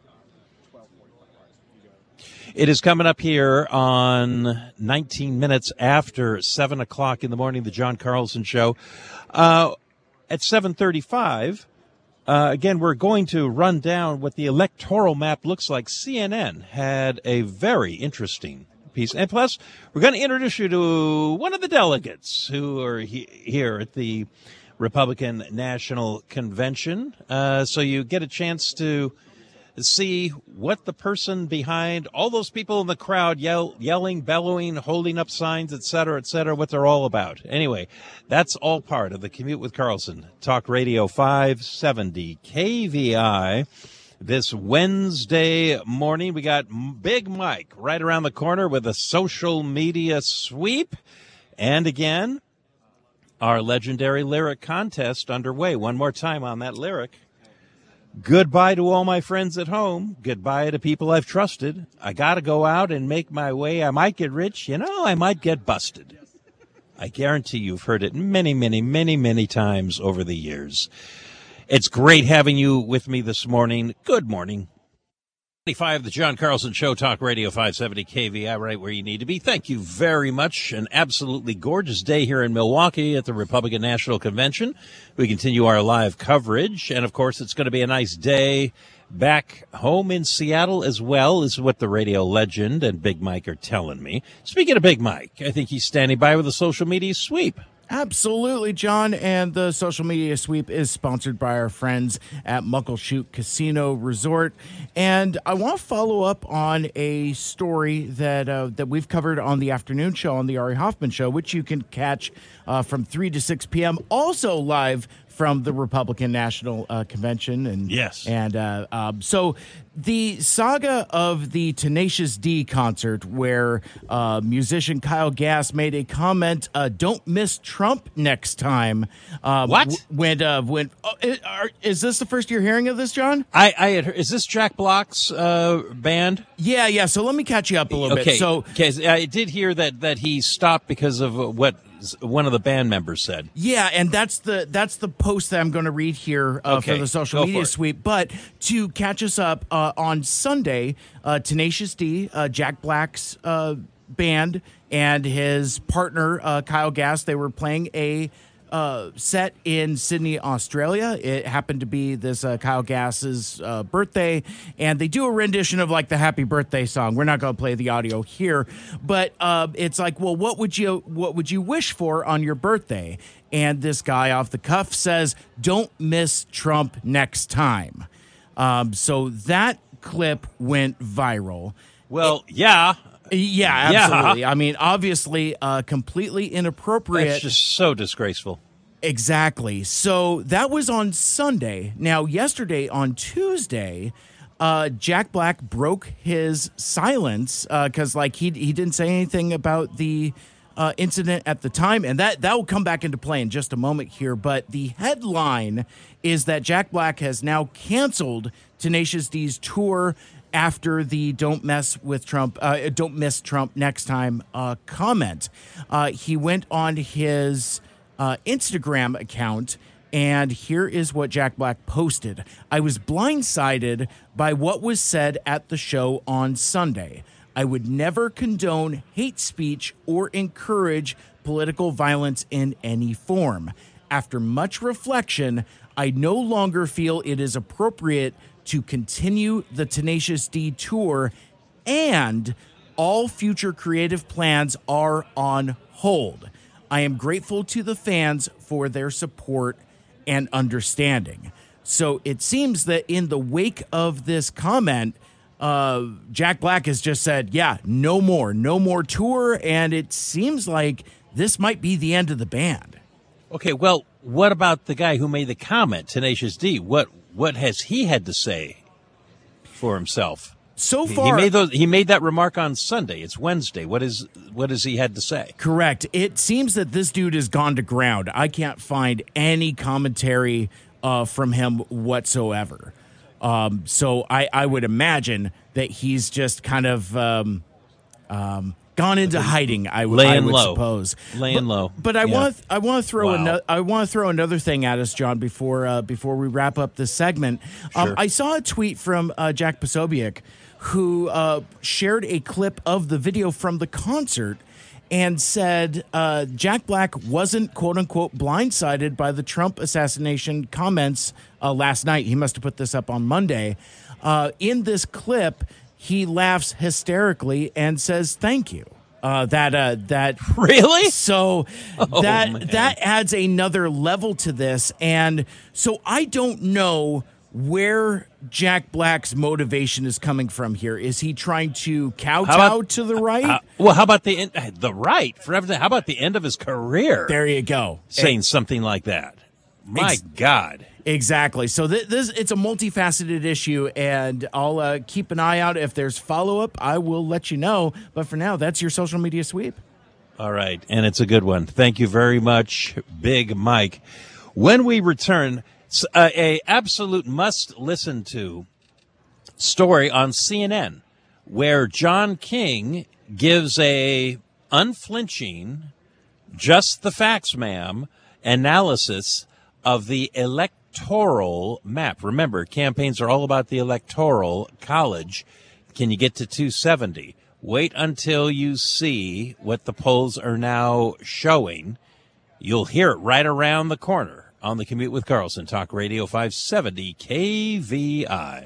It is coming up here on 19 minutes after 7 o'clock in the morning, the John Carlson Show. At 7:35, again, we're going to run down what the electoral map looks like. CNN had a very interesting piece. And plus, we're going to introduce you to one of the delegates who are here at the Republican National Convention. So you get a chance to see what the person behind all those people in the crowd yelling, bellowing, holding up signs, et cetera, what they're all about. Anyway, that's all part of the Commute with Carlson. Talk Radio 570 KVI. This Wednesday morning, we got Big Mike right around the corner with a social media sweep. And again, our legendary lyric contest underway. One more time on that lyric. Goodbye to all my friends at home. Goodbye to people I've trusted. I got to go out and make my way. I might get rich. I might get busted. I guarantee you've heard it many, many, many, many times over the years. It's great having you with me this morning. Good morning. 25, the John Carlson Show, Talk Radio 570 KVI, right where you need to be. Thank you very much. An absolutely gorgeous day here in Milwaukee at the Republican National Convention. We continue our live coverage. And, of course, it's going to be a nice day back home in Seattle as well, is what the radio legend and Big Mike are telling me. Speaking of Big Mike, I think he's standing by with a social media sweep. Absolutely, John. And the social media sweep is sponsored by our friends at Muckleshoot Casino Resort. And I want to follow up on a story that we've covered on the afternoon show on the Ari Hoffman Show, which you can catch from 3 to 6 p.m. Also live from the Republican National Convention. And yes. And so the saga of the Tenacious D concert, where musician Kyle Gass made a comment, "Don't miss Trump next time." What? Is this the first you're hearing of this, John? I had heard, is this Jack Block's band? Yeah. So let me catch you up a little bit. So, I did hear that he stopped because of what one of the band members said. Yeah, and that's the post that I'm going to read here for the social media sweep. But to catch us up, on Sunday, Tenacious D, Jack Black's band, and his partner Kyle Gass, they were playing a set in Sydney, Australia. It happened to be this Kyle Gass's birthday, and they do a rendition of like the Happy Birthday song. We're not going to play the audio here, but it's like, well, what would you wish for on your birthday? And this guy off the cuff says, "Don't miss Trump next time." So that clip went viral. Well, yeah. Yeah, absolutely. Yeah. I mean, obviously, completely inappropriate. That's just so disgraceful. Exactly. So that was on Sunday. Now, yesterday, on Tuesday, Jack Black broke his silence because, he didn't say anything about the incident at the time, and that will come back into play in just a moment here. But the headline is that Jack Black has now canceled Tenacious D's tour after the "Don't miss Trump next time" comment. He went on his Instagram account, and here is what Jack Black posted. "I was blindsided by what was said at the show on Sunday. I would never condone hate speech or encourage political violence in any form. After much reflection, I no longer feel it is appropriate to continue the Tenacious D tour, and all future creative plans are on hold. I am grateful to the fans for their support and understanding." So it seems that in the wake of this comment, Jack Black has just said, yeah, no more tour, and it seems like this might be the end of the band. Okay, well, what about the guy who made the comment, Tenacious D? What has he had to say for himself? So far, he made that remark on Sunday. It's Wednesday. What has he had to say? Correct. It seems that this dude has gone to ground. I can't find any commentary from him whatsoever. So I would imagine that he's just kind of gone into hiding. I would suppose laying low. But I want to throw another thing at us, John, before we wrap up this segment. Sure. I saw a tweet from Jack Posobiec, who shared a clip of the video from the concert and said Jack Black wasn't, quote unquote, blindsided by the Trump assassination comments last night. He must have put this up on Monday. In this clip, he laughs hysterically and says, "Thank you." That really? So that adds another level to this. And so I don't know where Jack Black's motivation is coming from here. Is he trying to kowtow to the right? How about the right? How about the end of his career? There you go. Saying something like that. My God. Exactly. So this it's a multifaceted issue, and I'll keep an eye out. If there's follow-up, I will let you know. But for now, that's your social media sweep. All right, and it's a good one. Thank you very much, Big Mike. When we return, a absolute must-listen to story on CNN where John King gives a unflinching, just the facts, ma'am, analysis of the electoral map. Remember, campaigns are all about the electoral college. Can you get to 270? Wait until you see what the polls are now showing. You'll hear it right around the corner on the Commute with Carlson, Talk Radio 570 KVI.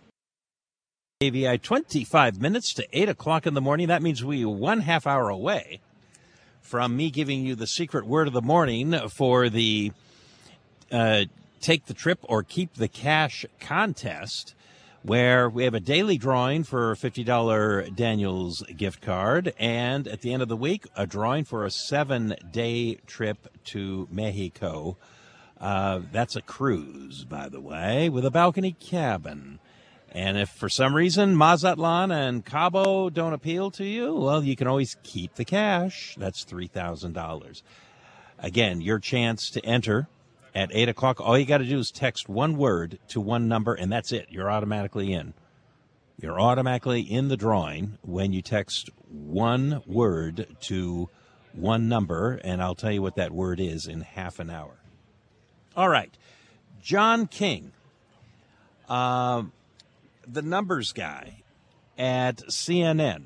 KVI, 25 minutes to 8 o'clock in the morning. That means we are 1/2 hour away from me giving you the secret word of the morning for the Take the Trip or Keep the Cash contest, where we have a daily drawing for a $50 Daniels gift card, and at the end of the week, a drawing for a 7-day trip to Mexico. That's a cruise, by the way, with a balcony cabin. And if for some reason Mazatlan and Cabo don't appeal to you, well, you can always keep the cash. That's $3,000. Again, your chance to enter at 8 o'clock. All you got to do is text one word to one number, and that's it. You're automatically in. You're automatically in the drawing when you text one word to one number, and I'll tell you what that word is in half an hour. All right. John King, the numbers guy at CNN,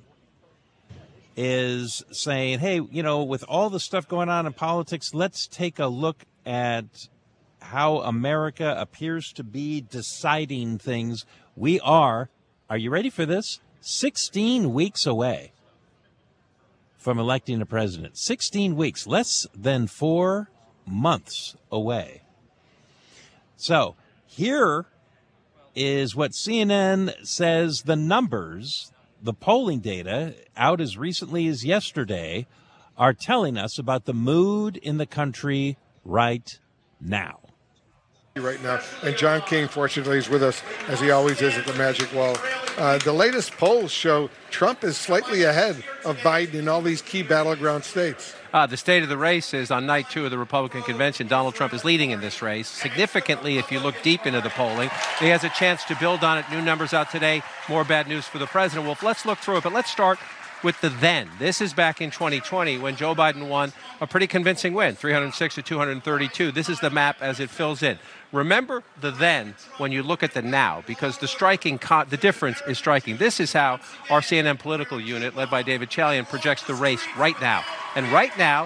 is saying, hey, with all the stuff going on in politics, let's take a look at how America appears to be deciding things. We are you ready for this? 16 weeks away from electing a president. 16 weeks, less than 4 months away. So here is what CNN says the numbers, the polling data out as recently as yesterday, are telling us about the mood in the country right now. Right now, and John King, fortunately, is with us, as he always is at the Magic Wall. The latest polls show Trump is slightly ahead of Biden in all these key battleground states. The state of the race is on night 2 of the Republican convention. Donald Trump is leading in this race. Significantly, if you look deep into the polling, he has a chance to build on it. New numbers out today. More bad news for the president. Well, let's look through it, but let's start with the then. This is back in 2020 when Joe Biden won a pretty convincing win, 306 to 232. This is the map as it fills in. Remember the then when you look at the now, because the difference is striking. This is how our CNN political unit, led by David Chalian, projects the race right now. And right now,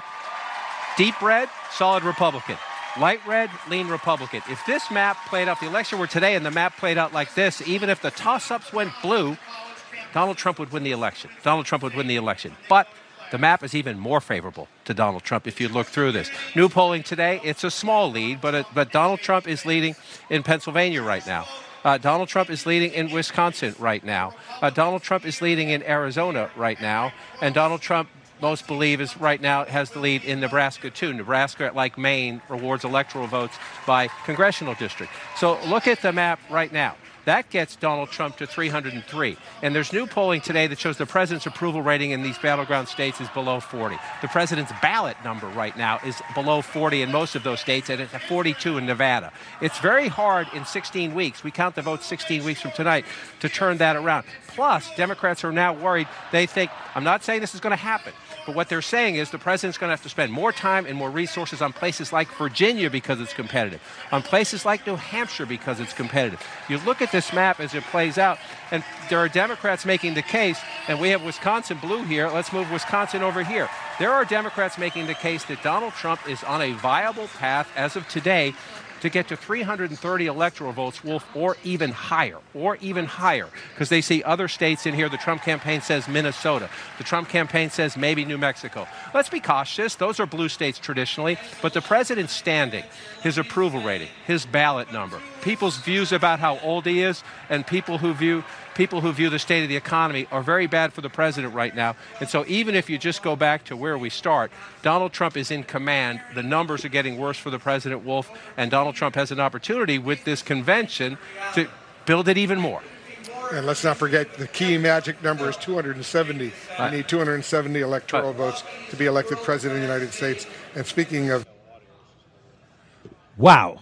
deep red, solid Republican. Light red, lean Republican. If this map played out, the election were today and the map played out like this, even if the toss-ups went blue, Donald Trump would win the election. Donald Trump would win the election. But the map is even more favorable to Donald Trump if you look through this. New polling today, it's a small lead, but Donald Trump is leading in Pennsylvania right now. Donald Trump is leading in Wisconsin right now. Donald Trump is leading in Arizona right now. And Donald Trump, most believe, is right now has the lead in Nebraska, too. Nebraska, like Maine, rewards electoral votes by congressional district. So look at the map right now. That gets Donald Trump to 303. And there's new polling today that shows the president's approval rating in these battleground states is below 40. The president's ballot number right now is below 40 in most of those states, and it's at 42 in Nevada. It's very hard in 16 weeks. We count the votes 16 weeks from tonight to turn that around. Plus, Democrats are now worried. They think, I'm not saying this is going to happen, but what they're saying is the president's going to have to spend more time and more resources on places like Virginia because it's competitive, on places like New Hampshire because it's competitive. You look at this map as it plays out, and there are Democrats making the case, and we have Wisconsin blue here. Let's move Wisconsin over here. There are Democrats making the case that Donald Trump is on a viable path as of today to get to 330 electoral votes, Wolf, or even higher, because they see other states in here. The Trump campaign says Minnesota. The Trump campaign says maybe New Mexico. Let's be cautious. Those are blue states traditionally, but the president's standing, his approval rating, his ballot number, people's views about how old he is, and people who view the state of the economy are very bad for the president right now. And so even if you just go back to where we start, Donald Trump is in command. The numbers are getting worse for the president, Wolf, and Donald Trump has an opportunity with this convention to build it even more. And let's not forget the key magic number is 270. We need 270 electoral votes to be elected president of the United States. And speaking of... Wow.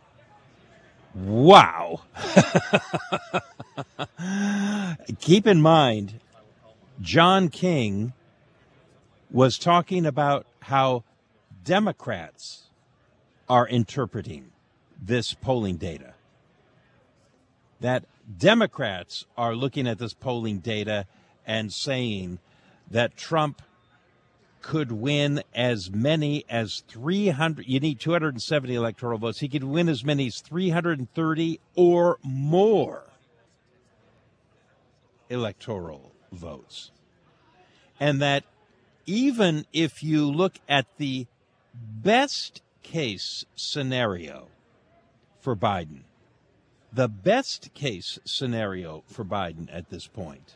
Keep in mind, John King was talking about how Democrats are interpreting this polling data. That Democrats are looking at this polling data and saying that Trump could win as many as 300. You need 270 electoral votes. He could win as many as 330 or more electoral votes. And that even if you look at the best case scenario for Biden, the best case scenario for Biden at this point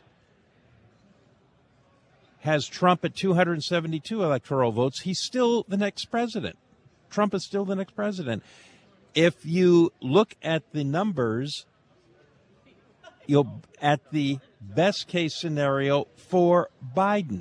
has Trump at 272 electoral votes. He's still the next president. Trump is still the next president. if you look at the numbers, you'll at the best case scenario for Biden.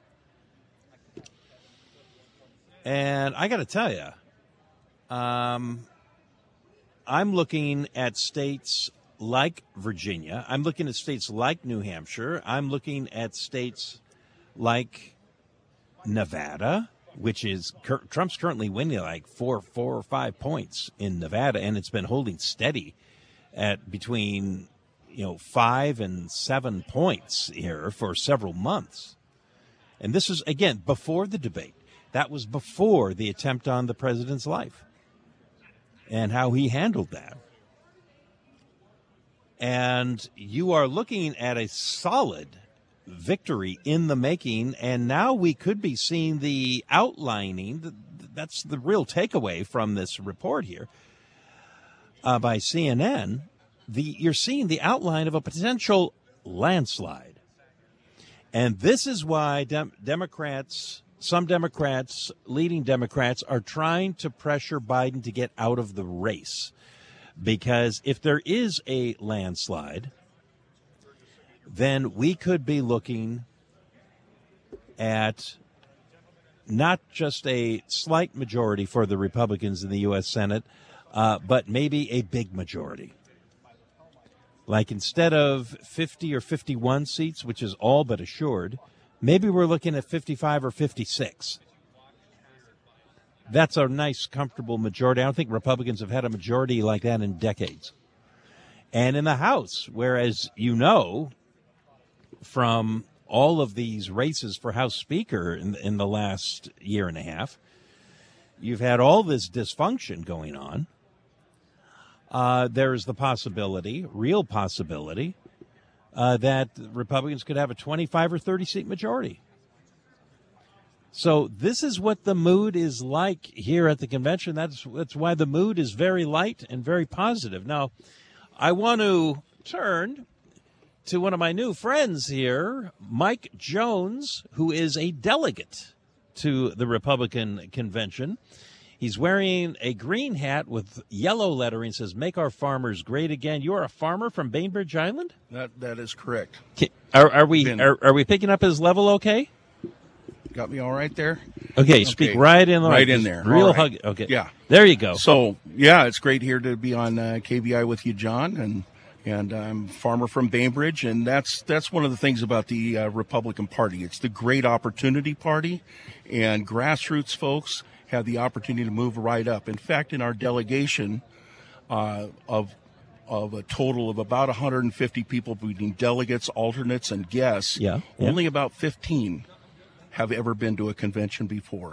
And I got to tell you, I'm looking at states like Virginia. I'm looking at states like New Hampshire. I'm looking at states like Nevada, which is Trump's currently winning like four or 5 points in Nevada, and it's been holding steady at between 5 and 7 points here for several months. And this is, again, before the debate. That was before the attempt on the president's life and how he handled that. And you are looking at a solid victory in the making, and now we could be seeing the outlining. That's the real takeaway from this report here by CNN. You're seeing the outline of a potential landslide. And this is why some Democrats, leading Democrats, are trying to pressure Biden to get out of the race. Because if there is a landslide, then we could be looking at not just a slight majority for the Republicans in the U.S. Senate, but maybe a big majority. Like instead of 50 or 51 seats, which is all but assured, maybe we're looking at 55 or 56. That's a nice, comfortable majority. I don't think Republicans have had a majority like that in decades. And in the House, whereas from all of these races for House Speaker in the last year and a half, you've had all this dysfunction going on. There is the possibility, real possibility, that Republicans could have a 25 or 30 seat majority. So this is what the mood is like here at the convention. That's why the mood is very light and very positive. Now, I want to turn to one of my new friends here, Mike Jones, who is a delegate to the Republican convention. He's wearing a green hat with yellow lettering, says, "Make our farmers great again." You are a farmer from Bainbridge Island? That is correct. Are we picking up his level okay? Got me all right there? Okay, speak right in the right in there. Real right. hug. Okay. Yeah. There you go. So, yeah, it's great here to be on KBI with you, John, and I'm a farmer from Bainbridge, and that's one of the things about the Republican Party. It's the great opportunity party, and grassroots folks have the opportunity to move right up. In fact, in our delegation of a total of about 150 people between delegates, alternates, and guests, only about 15 have ever been to a convention before.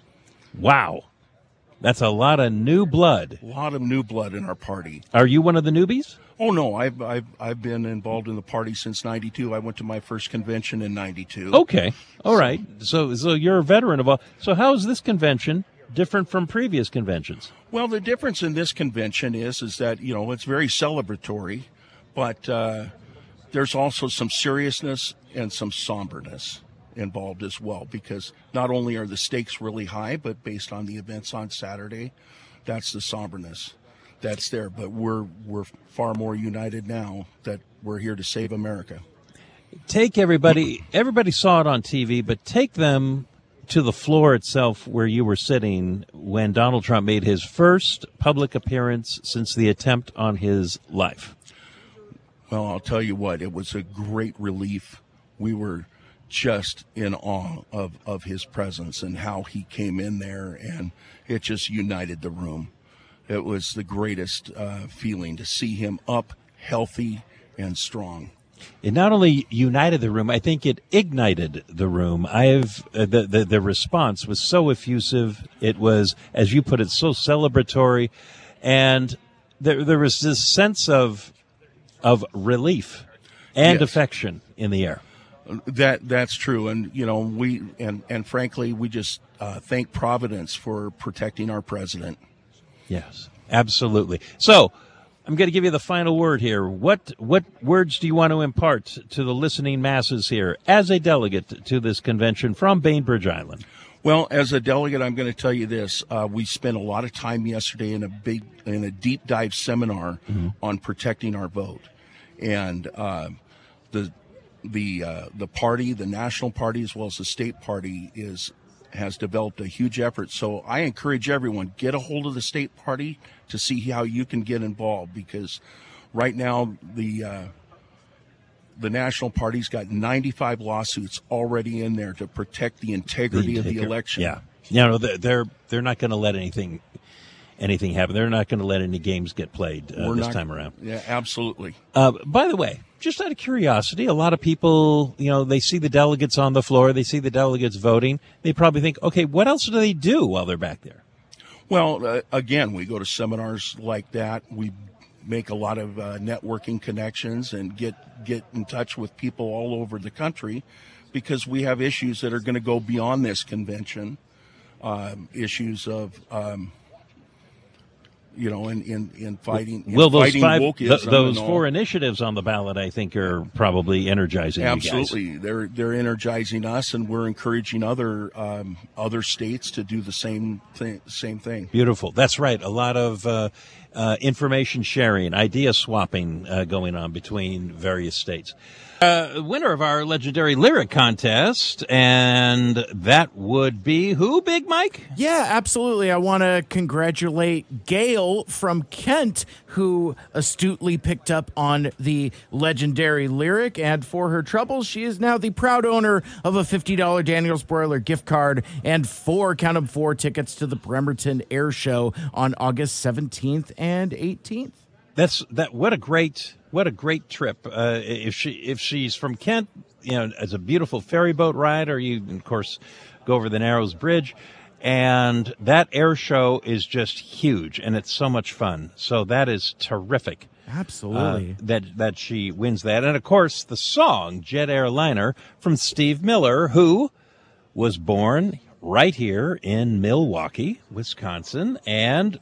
Wow. That's a lot of new blood. A lot of new blood in our party. Are you one of the newbies? Oh, no. I've been involved in the party since 92. I went to my first convention in 92. Okay. All right. So you're a veteran of all. So how is this convention different from previous conventions? Well, the difference in this convention is that, it's very celebratory, but there's also some seriousness and some somberness involved as well, because not only are the stakes really high, but based on the events on Saturday, that's the somberness that's there. But we're far more united now that we're here to save America. Take everybody saw it on TV, but take them to the floor itself where you were sitting when Donald Trump made his first public appearance since the attempt on his life. Well, I'll tell you what, it was a great relief. We were just in awe of his presence and how he came in there, and it just united the room. It was the greatest feeling to see him up, healthy, and strong. It not only united the room, I think it ignited the room. The response was so effusive. It was, as you put it, so celebratory, and there was this sense of relief and affection in the air. That's true, and we frankly we just thank Providence for protecting our president. Yes, absolutely. So I'm going to give you the final word here. What words do you want to impart to the listening masses here as a delegate to this convention from Bainbridge Island? Well, as a delegate, I'm going to tell you this. We spent a lot of time yesterday in a deep dive seminar on protecting our vote. And the party, the national party, as well as the state party, has developed a huge effort. So I encourage everyone, get a hold of the state party to see how you can get involved, because right now the national party's got 95 lawsuits already in there to protect the integrity of the election. Yeah, they're not going to let anything happen. They're not going to let any games get played this time around. Yeah, absolutely. By the way, just out of curiosity, a lot of people, they see the delegates on the floor, they see the delegates voting. They probably think, okay, what else do they do while they're back there? Well, again, we go to seminars like that. We make a lot of networking connections and get in touch with people all over the country, because we have issues that are going to go beyond this convention, issues of in fighting. Well, wokeism those 4 initiatives on the ballot, I think, are probably energizing. Absolutely, you guys. They're energizing us, and we're encouraging other states to do the same thing. Beautiful. That's right. A lot of information sharing, idea swapping going on between various states. Winner of our legendary lyric contest, and that would be who, Big Mike? Yeah, absolutely. I want to congratulate Gail from Kent, who astutely picked up on the legendary lyric, and for her troubles, she is now the proud owner of a $50 Daniels Broiler gift card and 4 tickets to the Bremerton Air Show on August 17th and 18th. What a great trip. If she's from Kent, it's a beautiful ferry boat ride, or you, of course, go over the Narrows Bridge. And that air show is just huge, and it's so much fun. So that is terrific. Absolutely. That she wins that. And, of course, the song, Jet Airliner, from Steve Miller, who was born right here in Milwaukee, Wisconsin, and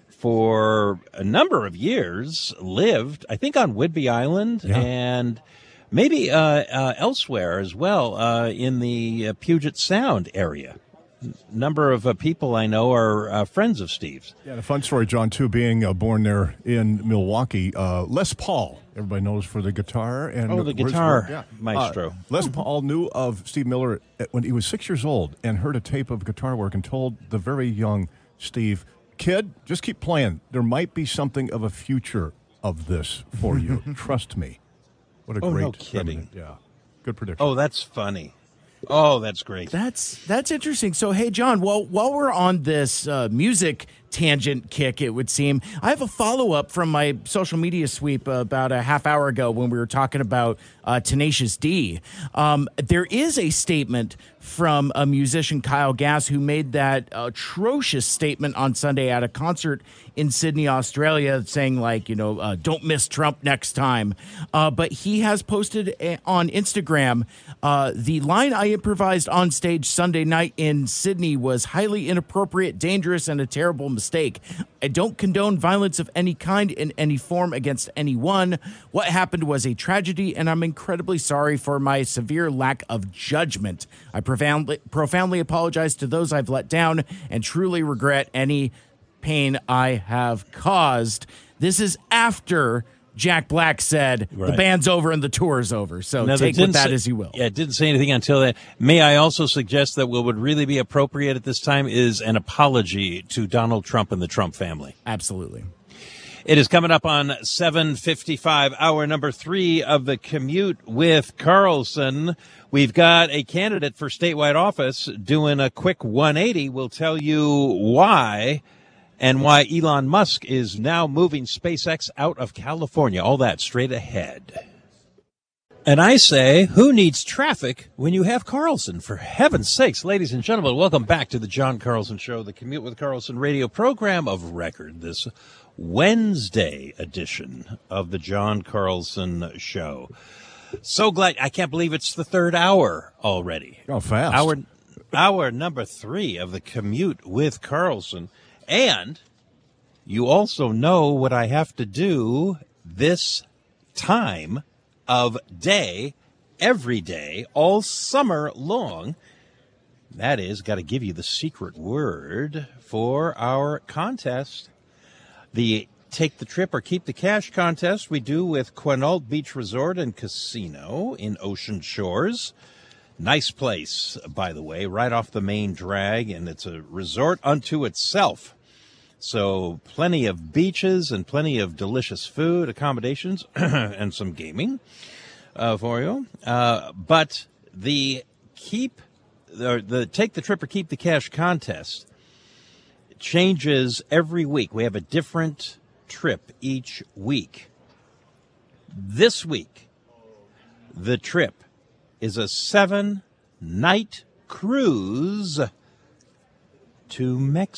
for a number of years lived, I think, on Whidbey Island and maybe elsewhere as well in the Puget Sound area. Number of people I know are friends of Steve's. Yeah, the fun story, John, too, being born there in Milwaukee. Les Paul, everybody knows for the guitar. And the guitar maestro. Les Paul knew of Steve Miller when he was 6 years old and heard a tape of guitar work and told the very young Steve, "Kid, just keep playing. There might be something of a future of this for you. Trust me." What a great... no kidding. Yeah, good prediction. Oh, that's funny. Oh, that's great. That's interesting. So, hey, John, while we're on this music tangent kick, it would seem, I have a follow-up from my social media sweep about a half hour ago when we were talking about Tenacious D. There is a statement from a musician, Kyle Gass, who made that atrocious statement on Sunday at a concert in Sydney, Australia, saying, don't miss Trump next time. But he has posted on Instagram, the line I improvised on stage Sunday night in Sydney was highly inappropriate, dangerous, and a terrible mistake. I don't condone violence of any kind in any form against anyone. What happened was a tragedy, and I'm incredibly sorry for my severe lack of judgment. I profoundly apologize to those I've let down and truly regret any pain I have caused. This is after Jack Black said the band's over and the tour's over. So take with that as you will. Yeah, it didn't say anything until then. May I also suggest that what would really be appropriate at this time is an apology to Donald Trump and the Trump family. Absolutely. It is coming up on 7:55, hour number 3 of the Commute with Carlson. We've got a candidate for statewide office doing a quick 180. We'll tell you why and why Elon Musk is now moving SpaceX out of California. All that straight ahead. And I say, who needs traffic when you have Carlson? For heaven's sakes, ladies and gentlemen, welcome back to the John Carlson Show, the Commute with Carlson radio program of record, this Wednesday edition of the John Carlson Show. So glad. I can't believe it's the 3rd hour already. Oh, fast. Hour number 3 of the Commute with Carlson. And you also know what I have to do this time of day, every day, all summer long. That is, got to give you the secret word for our contest. The Take the Trip or Keep the Cash contest we do with Quinault Beach Resort and Casino in Ocean Shores. Nice place, by the way, right off the main drag, and it's a resort unto itself. So plenty of beaches and plenty of delicious food, accommodations, and some gaming for you. But the Take the Trip or Keep the Cash contest changes every week. We have a different trip each week. This week, the trip is a 7-night cruise to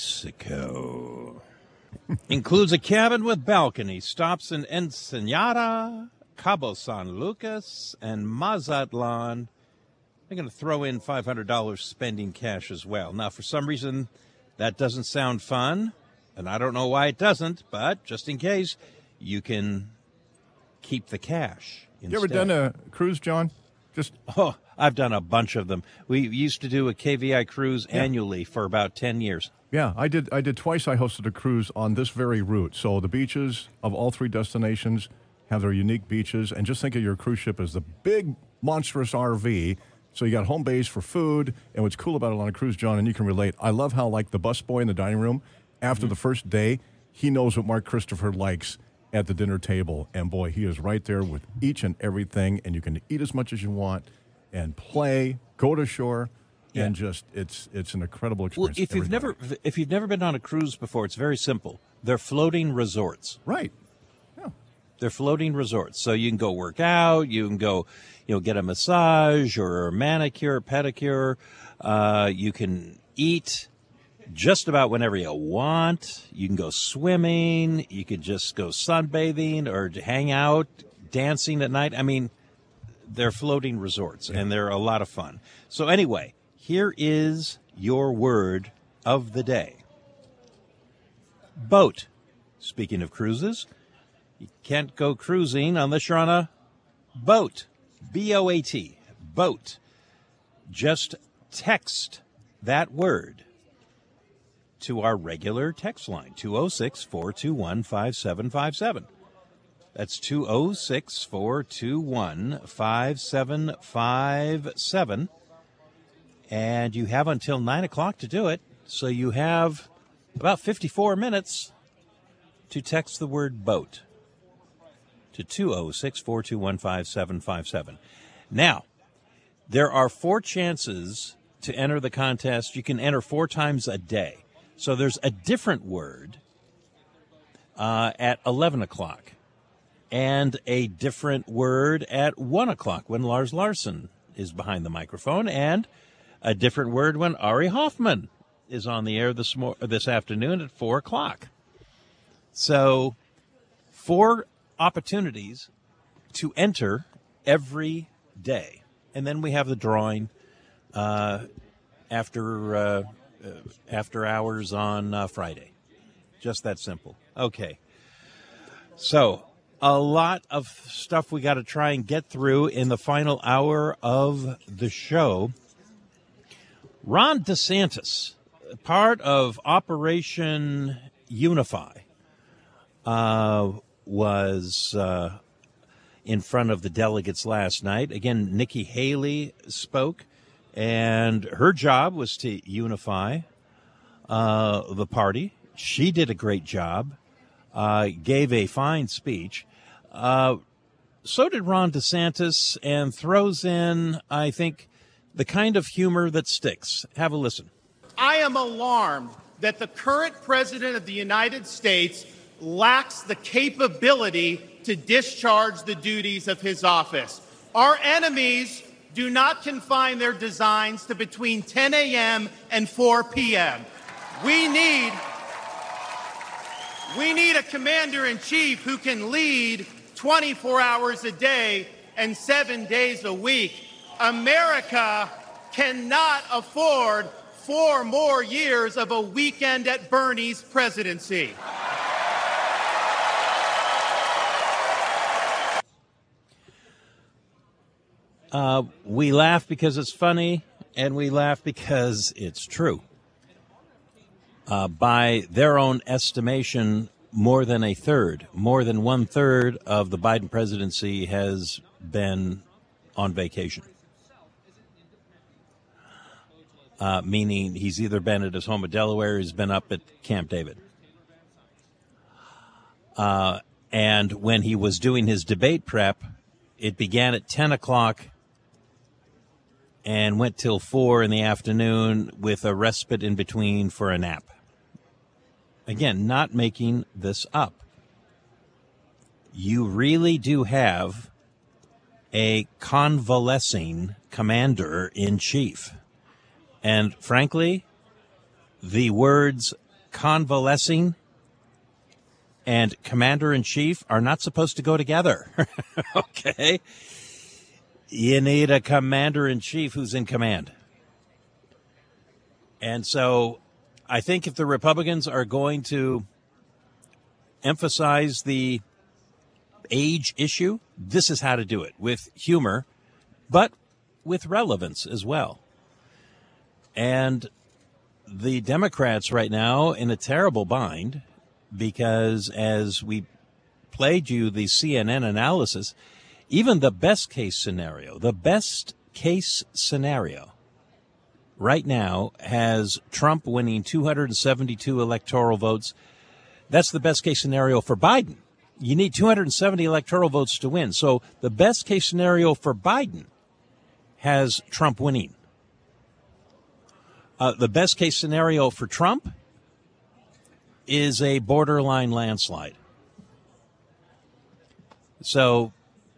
Mexico. Includes a cabin with balcony, stops in Ensenada, Cabo San Lucas, and Mazatlan. They're going to throw in $500 spending cash as well. Now, for some reason, that doesn't sound fun, and I don't know why it doesn't, but just in case, you can keep the cash instead. You ever done a cruise, John? I've done a bunch of them. We used to do a KVI cruise annually for about 10 years. Yeah, I did twice. I hosted a cruise on this very route. So the beaches of all three destinations have their unique beaches, and just think of your cruise ship as the big, monstrous RV. So you got home base for food, and what's cool about it on a cruise, John, and you can relate, I love how, like, the busboy in the dining room, after the first day, he knows what Mark Christopher likes at the dinner table, and boy, he is right there with each and everything, and you can eat as much as you want and play, go to shore, and just it's an incredible experience. Well, if you've never been on a cruise before, it's very simple. They're floating resorts. Right. They're floating resorts. So you can go work out, you can go, get a massage or a manicure, pedicure. You can eat just about whenever you want. You can go swimming. You could just go sunbathing or hang out, dancing at night. I mean, they're floating resorts, and they're a lot of fun. So anyway, here is your word of the day. Boat. Speaking of cruises, you can't go cruising unless you're on a boat. B-O-A-T. Boat. Just text that word to our regular text line, 206-421-5757. That's 206-421-5757. And you have until 9 o'clock to do it. So you have about 54 minutes to text the word boat to 206-421-5757. Now, there are 4 chances to enter the contest. You can enter 4 times a day. So there's a different word at 11 o'clock and a different word at 1 o'clock when Lars Larson is behind the microphone, and a different word when Ari Hoffman is on the air this afternoon at 4 o'clock. So 4 opportunities to enter every day. And then we have the drawing after hours on Friday. Just that simple. Okay. So a lot of stuff we got to try and get through in the final hour of the show. Ron DeSantis, part of Operation Unify, was in front of the delegates last night. Again, Nikki Haley spoke, and her job was to unify the party. She did a great job, gave a fine speech. So did Ron DeSantis, and throws in, I think, the kind of humor that sticks. Have a listen. I am alarmed that the current president of the United States lacks the capability to discharge the duties of his office. Our enemies do not confine their designs to between 10 a.m. and 4 p.m. We need a commander-in-chief who can lead 24 hours a day and 7 days a week. America cannot afford 4 more years of a weekend at Bernie's presidency. We laugh because it's funny. And we laugh because it's true. By their own estimation, more than 1/3 of the Biden presidency has been on vacation. Meaning he's either been at his home in Delaware or he's been up at Camp David. And when he was doing his debate prep, it began at 10 o'clock and went till 4 in the afternoon with a respite in between for a nap. Again, not making this up. You really do have a convalescing commander-in-chief. And frankly, the words convalescing and commander-in-chief are not supposed to go together. Okay? You need a commander-in-chief who's in command. And so I think if the Republicans are going to emphasize the age issue, this is how to do it, with humor, but with relevance as well. And the Democrats right now in a terrible bind because as we played you the CNN analysis, even the best case scenario right now has Trump winning 272 electoral votes. That's the best case scenario for Biden. You need 270 electoral votes to win. So the best case scenario for Biden has Trump winning. The best case scenario for Trump is a borderline landslide. So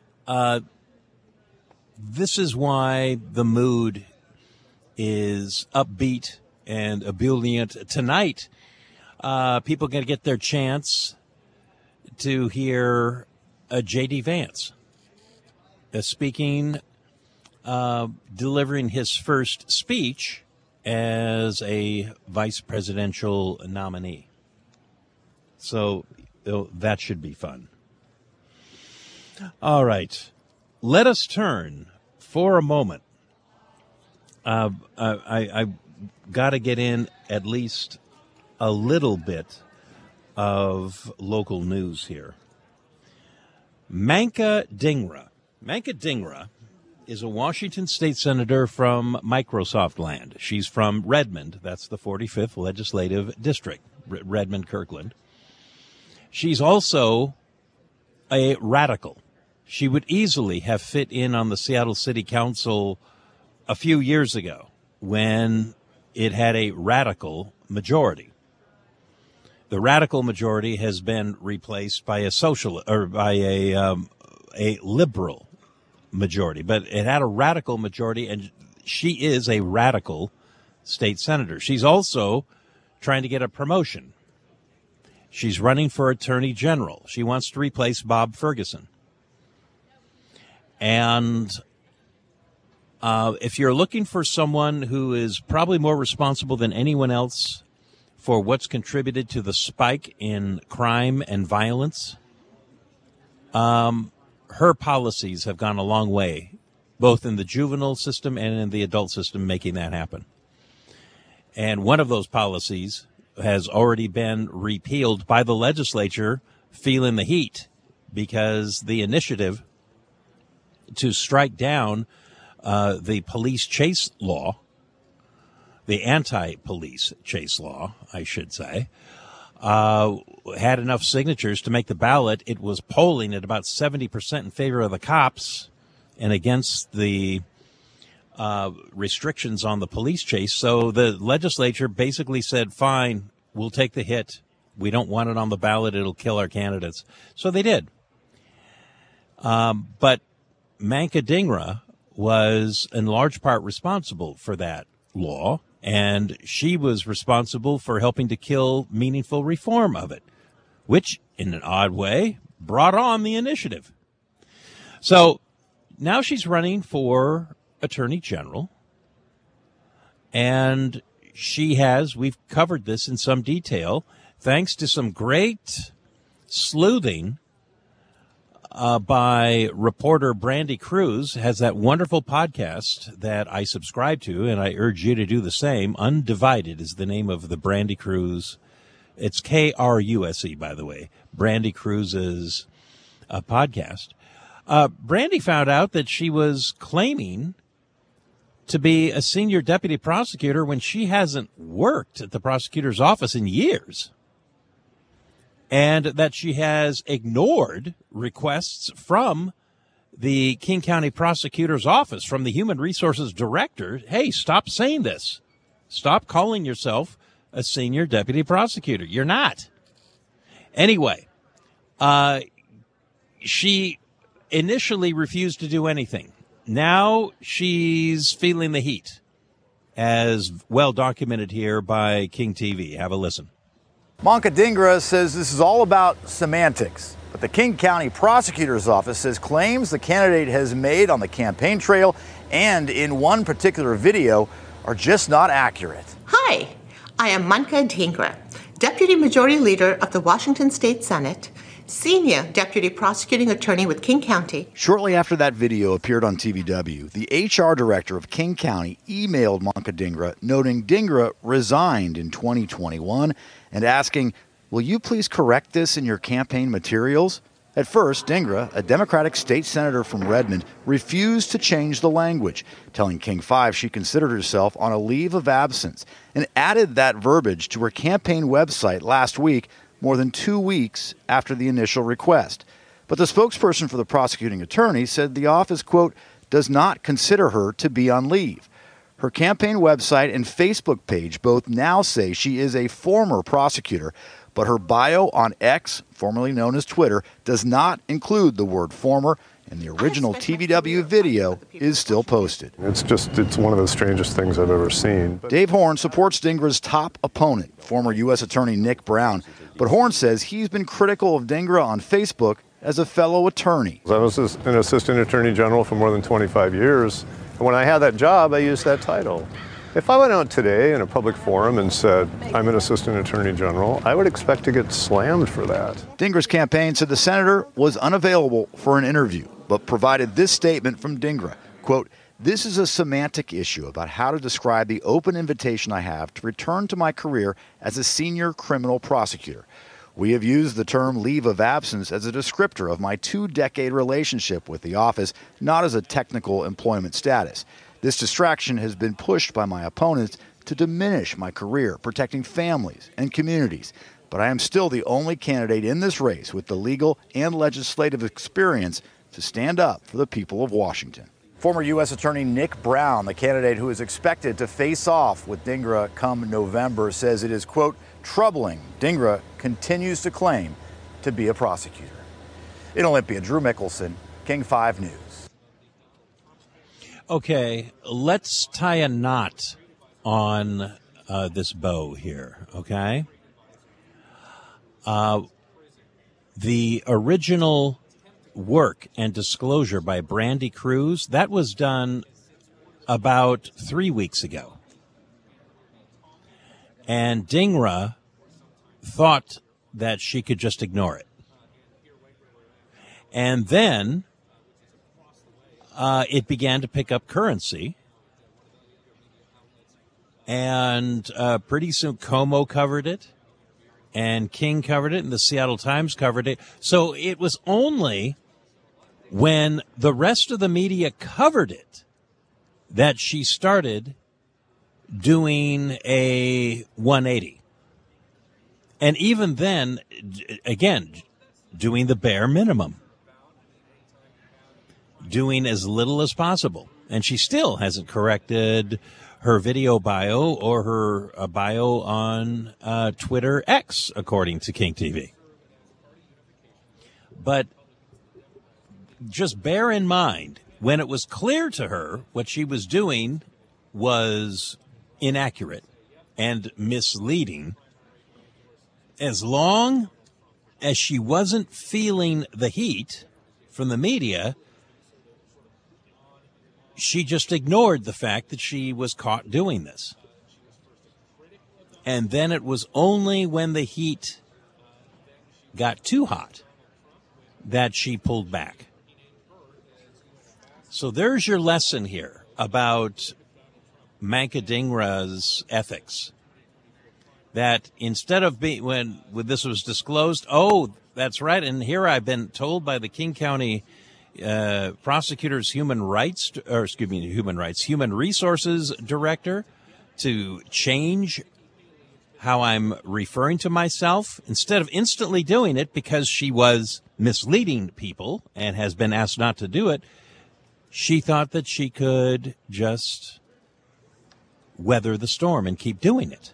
this is why the mood is upbeat and ebullient. Tonight, people are going to get their chance to hear J.D. Vance speaking, delivering his first speech as a vice presidential nominee. So that should be fun. All right. Let us turn for a moment. I got to get in at least a little bit of local news here. Manka Dhingra. Manka Dhingra is a Washington state senator from Microsoft land. She's from Redmond. That's the 45th legislative district, Redmond, Kirkland. She's also a radical. She would easily have fit in on the Seattle City Council a few years ago when it had a radical majority. The radical majority has been replaced by a liberal majority, but it had a radical majority, and she is a radical state senator. She's also trying to get a promotion. She's running for attorney general. She wants to replace Bob Ferguson. And if you're looking for someone who is probably more responsible than anyone else for what's contributed to the spike in crime and violence, her policies have gone a long way, both in the juvenile system and in the adult system, making that happen. And one of those policies has already been repealed by the legislature, feeling the heat, because the initiative to strike down the police chase law, the anti-police chase law, I should say, had enough signatures to make the ballot. It was polling at about 70% in favor of the cops and against the restrictions on the police chase. So the legislature basically said, fine, we'll take the hit. We don't want it on the ballot. It'll kill our candidates. So they did. But Manka Dhingra was in large part responsible for that law, and she was responsible for helping to kill meaningful reform of it, which, in an odd way, brought on the initiative. So now she's running for attorney general, and she has, we've covered this in some detail, thanks to some great sleuthing by reporter Brandy Cruz, has that wonderful podcast that I subscribe to, and I urge you to do the same. Undivided is the name of the Brandy Cruz. It's KRUSE, by the way, Brandy Cruz's podcast. Brandy found out that she was claiming to be a senior deputy prosecutor when she hasn't worked at the prosecutor's office in years, and that she has ignored requests from the King County prosecutor's office, from the human resources director. Hey, stop saying this. Stop calling yourself a senior deputy prosecutor. You're not. Anyway, she initially refused to do anything. Now she's feeling the heat, as well documented here by King TV. Have a listen. Manka Dhingra says this is all about semantics, but the King County Prosecutor's Office says claims the candidate has made on the campaign trail and in one particular video are just not accurate. Hi, I am Manka Dhingra, Deputy Majority Leader of the Washington State Senate, Senior Deputy Prosecuting Attorney with King County. Shortly after that video appeared on TVW, the HR Director of King County emailed Manka Dhingra noting Dhingra resigned in 2021 and asking, will you please correct this in your campaign materials? At first, Dhingra, a Democratic state senator from Redmond, refused to change the language, telling King 5 she considered herself on a leave of absence, and added that verbiage to her campaign website last week, more than 2 weeks after the initial request. But the spokesperson for the prosecuting attorney said the office, quote, does not consider her to be on leave. Her campaign website and Facebook page both now say she is a former prosecutor, but her bio on X, formerly known as Twitter, does not include the word former, and the original TVW video is still posted. It's one of the strangest things I've ever seen. Dave Horn supports Dhingra's top opponent, former U.S. Attorney Nick Brown, but Horn says he's been critical of Dhingra on Facebook as a fellow attorney. I was an assistant attorney general for more than 25 years, and when I had that job, I used that title. If I went out today in a public forum and said, I'm an assistant attorney general, I would expect to get slammed for that. Dhingra's campaign said the senator was unavailable for an interview, but provided this statement from Dhingra, quote, this is a semantic issue about how to describe the open invitation I have to return to my career as a senior criminal prosecutor. We have used the term leave of absence as a descriptor of my 2-decade relationship with the office, not as a technical employment status. This distraction has been pushed by my opponents to diminish my career protecting families and communities. But I am still the only candidate in this race with the legal and legislative experience to stand up for the people of Washington. Former U.S. Attorney Nick Brown, the candidate who is expected to face off with Dhingra come November, says it is, quote, troubling Dhingra continues to claim to be a prosecutor. In Olympia, Drew Mickelson, King 5 News. Okay, let's tie a knot on this bow here, okay? The original work and disclosure by Brandy Cruz, that was done about 3 weeks ago. And Dhingra thought that she could just ignore it. And then it began to pick up currency. And pretty soon Como covered it, and King covered it, and the Seattle Times covered it. So it was only when the rest of the media covered it that she started doing a 180. And even then, again, doing the bare minimum, doing as little as possible. And she still hasn't corrected her video bio or her bio on Twitter X, according to King TV. But just bear in mind, when it was clear to her what she was doing was inaccurate and misleading, as long as she wasn't feeling the heat from the media, she just ignored the fact that she was caught doing this. And then it was only when the heat got too hot that she pulled back. So there's your lesson here about Mankadingra's ethics. That instead of being, when this was disclosed, oh, that's right, and here I've been told by the King County prosecutor's human resources director to change how I'm referring to myself, instead of instantly doing it because she was misleading people and has been asked not to do it, she thought that she could just weather the storm and keep doing it.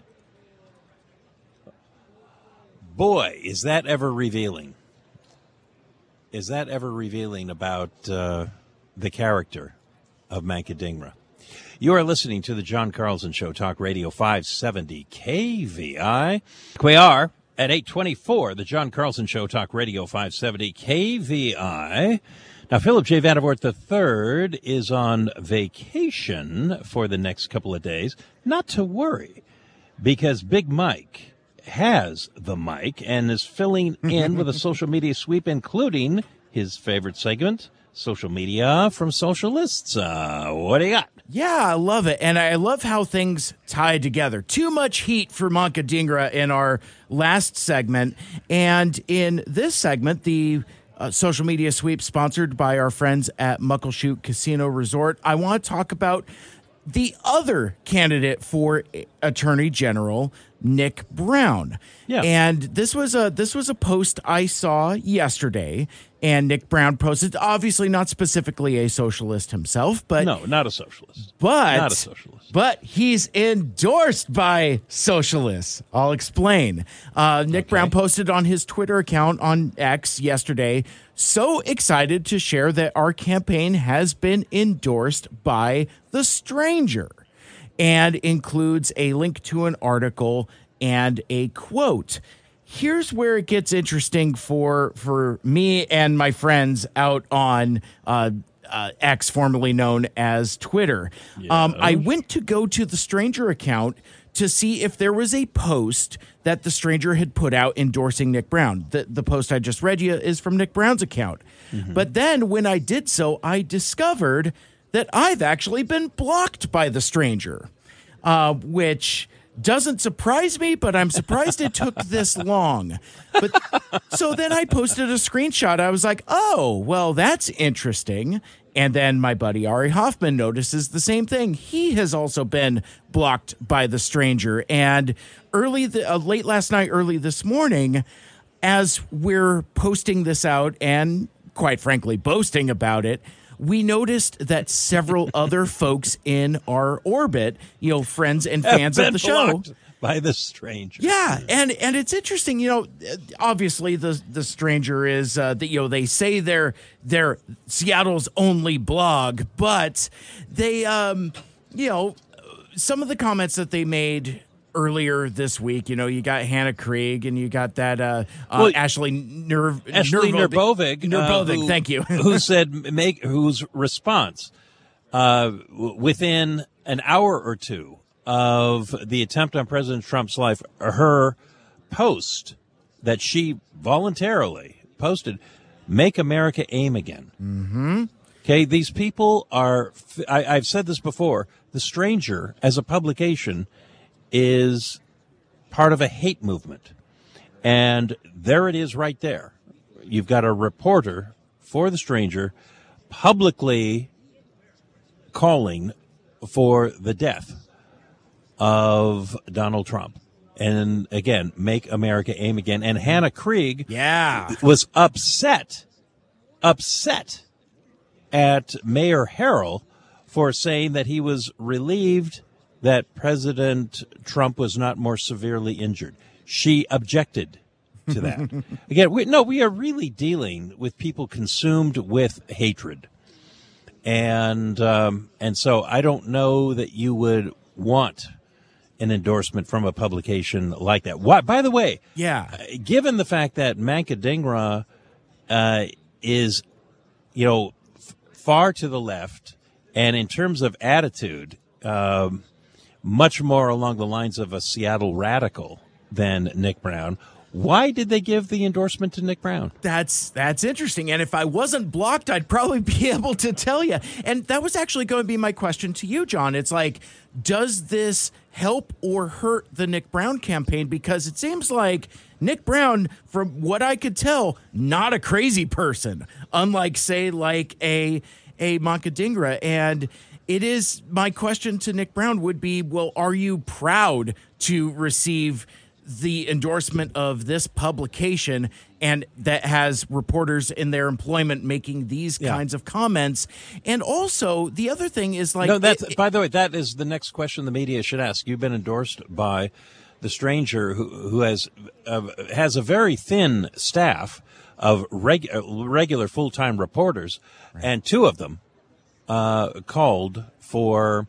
Boy, is that ever revealing. Is that ever revealing about the character of Mankadingra? You are listening to the John Carlson Show, Talk Radio 570 KVI. We are at 8:24, the John Carlson Show, Talk Radio 570 KVI. Now, Philip J. Vandervoort III is on vacation for the next couple of days. Not to worry, because Big Mike has the mic and is filling in with a social media sweep, including his favorite segment, Social Media from Socialists. What do you got? Yeah, I love it. And I love how things tie together. Too much heat for Mankadingra in our last segment. And in this segment, the social media sweep sponsored by our friends at Muckleshoot Casino Resort, I want to talk about the other candidate for Attorney General, Nick Brown. Yeah. And this was a post I saw yesterday, and Nick Brown posted, obviously not specifically a socialist himself, but no, not a socialist. Not a socialist. But he's endorsed by socialists. I'll explain. Nick Brown posted on his Twitter account on X yesterday, so excited to share that our campaign has been endorsed by The Stranger, and includes a link to an article and a quote. Here's where it gets interesting for me and my friends out on X, formerly known as Twitter. Yeah. I went to go to the Stranger account to see if there was a post that the Stranger had put out endorsing Nick Brown. The post I just read you is from Nick Brown's account. Mm-hmm. But then when I did so, I discovered that I've actually been blocked by the Stranger, which doesn't surprise me, but I'm surprised it took this long. But so then I posted a screenshot. I was like, oh, well, that's interesting. And then my buddy Ari Hoffman notices the same thing. He has also been blocked by the Stranger. And late last night, early this morning, as we're posting this out and quite frankly boasting about it, we noticed that several other folks in our orbit, friends and fans of the show, by the Stranger. Yeah, and it's interesting, obviously the Stranger is they say they're Seattle's only blog, but they some of the comments that they made earlier this week, you got Hannah Krieg and you got that Ashley Nervovic, thank you, who said whose response within an hour or two of the attempt on President Trump's life, her post that she voluntarily posted, "Make America Aim Again." Mm-hmm. Okay, these people are. I've said this before. The Stranger, as a publication, is part of a hate movement. And there it is right there. You've got a reporter for The Stranger publicly calling for the death of Donald Trump. And again, Make America Aim Again. And Hannah Krieg was upset at Mayor Harrell for saying that he was relieved that President Trump was not more severely injured. She objected to that. Again, we are really dealing with people consumed with hatred. And so I don't know that you would want an endorsement from a publication like that. Why, by the way, given the fact that Mankadingra is, far to the left, and in terms of attitude, much more along the lines of a Seattle radical than Nick Brown, Why did they give the endorsement to Nick Brown? That's interesting. And if I wasn't blocked, I'd probably be able to tell you. And that was actually going to be my question to you, John. It's like, does this help or hurt the Nick Brown campaign? Because it seems like Nick Brown, from what I could tell, not a crazy person, unlike, say, like a Manka Dhingra. And it is, my question to Nick Brown would be, well, are you proud to receive the endorsement of this publication and that has reporters in their employment making these kinds of comments? And also the other thing is like, no, that's, by the way, that is the next question the media should ask. You've been endorsed by the stranger who has a very thin staff of regular full-time reporters, right. And two of them called for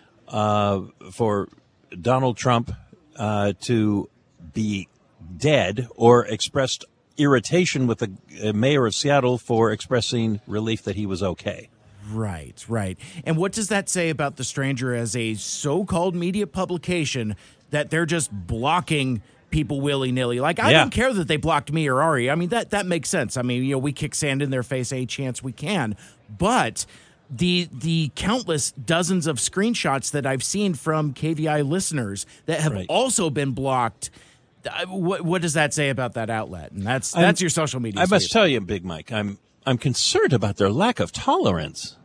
Donald Trump to be dead, or expressed irritation with the mayor of Seattle for expressing relief that he was okay. Right. And what does that say about The Stranger as a so-called media publication that they're just blocking people willy-nilly? Like, I don't care that they blocked me or Ari. I mean, that makes sense. I mean, we kick sand in their face a chance we can. But the countless dozens of screenshots that I've seen from KVI listeners that have also been blocked, what does that say about that outlet? And that's your social media. I must tell you, Big Mike, I'm concerned about their lack of tolerance.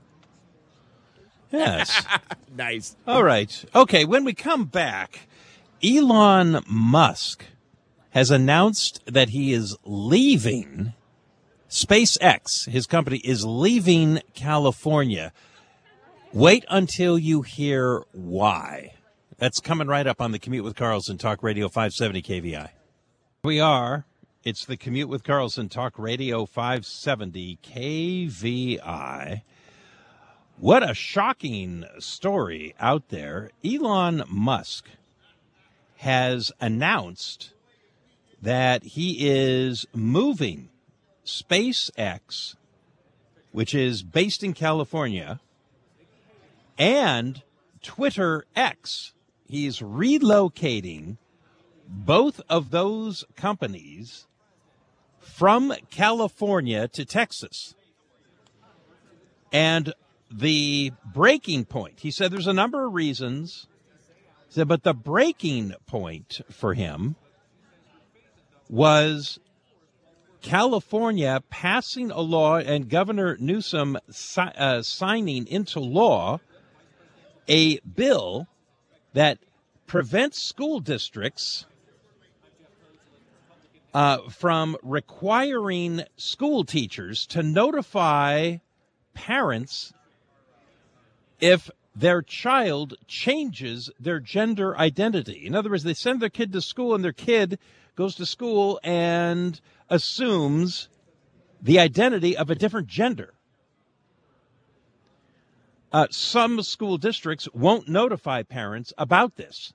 Yes. Nice. All right. Okay, when we come back, Elon Musk has announced that he is leaving SpaceX. His company is leaving California. Wait until you hear why. That's coming right up on the Commute with Carlson, Talk Radio 570 KVI. We are. It's the Commute with Carlson, Talk Radio 570 KVI. What a shocking story out there. Elon Musk has announced that he is moving SpaceX, which is based in California, and Twitter X. He's relocating both of those companies from California to Texas. And the breaking point, he said there's a number of reasons, he said, but the breaking point for him was California passing a law and Governor Newsom signing into law a bill that prevents school districts from requiring school teachers to notify parents if their child changes their gender identity. In other words, they send their kid to school and their kid goes to school and assumes the identity of a different gender. Some school districts won't notify parents about this.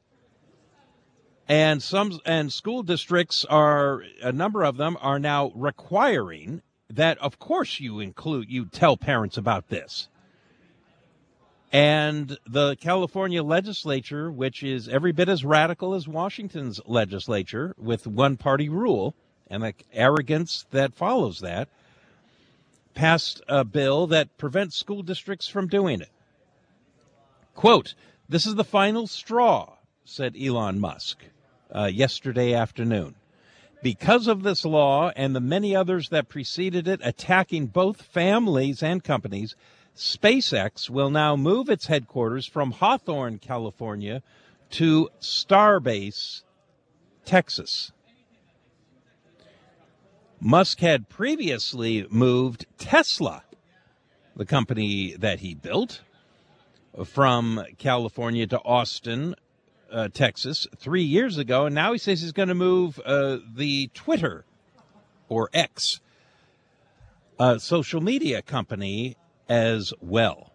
And school districts a number of them are now requiring that, of course, you tell parents about this. And the California legislature, which is every bit as radical as Washington's legislature with one-party rule and the arrogance that follows that, passed a bill that prevents school districts from doing it. Quote, "This is the final straw," said Elon Musk yesterday afternoon. "Because of this law and the many others that preceded it attacking both families and companies, SpaceX will now move its headquarters from Hawthorne, California, to Starbase, Texas." Musk had previously moved Tesla, the company that he built, from California to Austin, Texas, 3 years ago. And now he says he's going to move the Twitter, or X, social media company as well.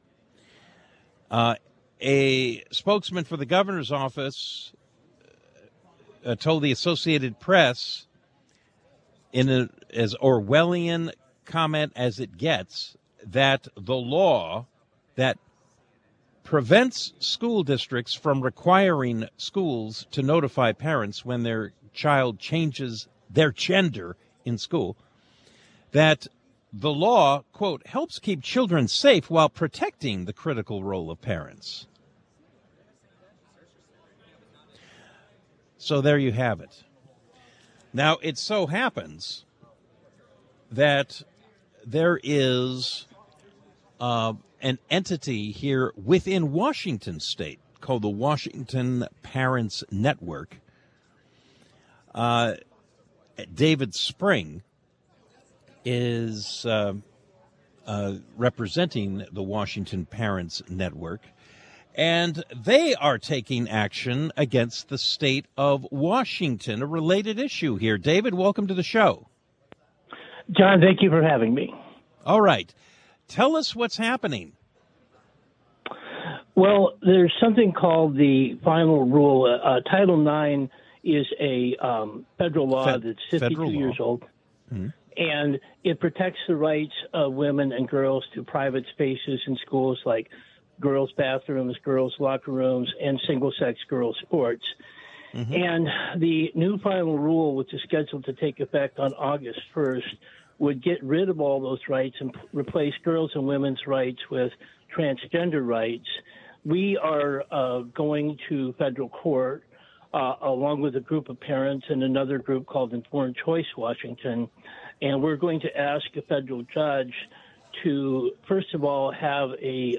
A spokesman for the governor's office told the Associated Press, in as Orwellian comment as it gets, that the law that prevents school districts from requiring schools to notify parents when their child changes their gender in school, that the law, quote, helps keep children safe while protecting the critical role of parents. So there you have it. Now, it so happens that there is an entity here within Washington State called the Washington Parents Network. David Spring is representing the Washington Parents Network, and they are taking action against the state of Washington, a related issue here. David, welcome to the show. John, thank you for having me. All right. Tell us what's happening. Well, there's something called the final rule. Title IX is a federal law that's 52 years old. Mm-hmm. And it protects the rights of women and girls to private spaces in schools like girls' bathrooms, girls' locker rooms, and single-sex girls' sports. Mm-hmm. And the new final rule, which is scheduled to take effect on August 1st, would get rid of all those rights and replace girls' and women's rights with transgender rights. We are going to federal court along with a group of parents and another group called Informed Choice Washington, and we're going to ask a federal judge to, first of all, have a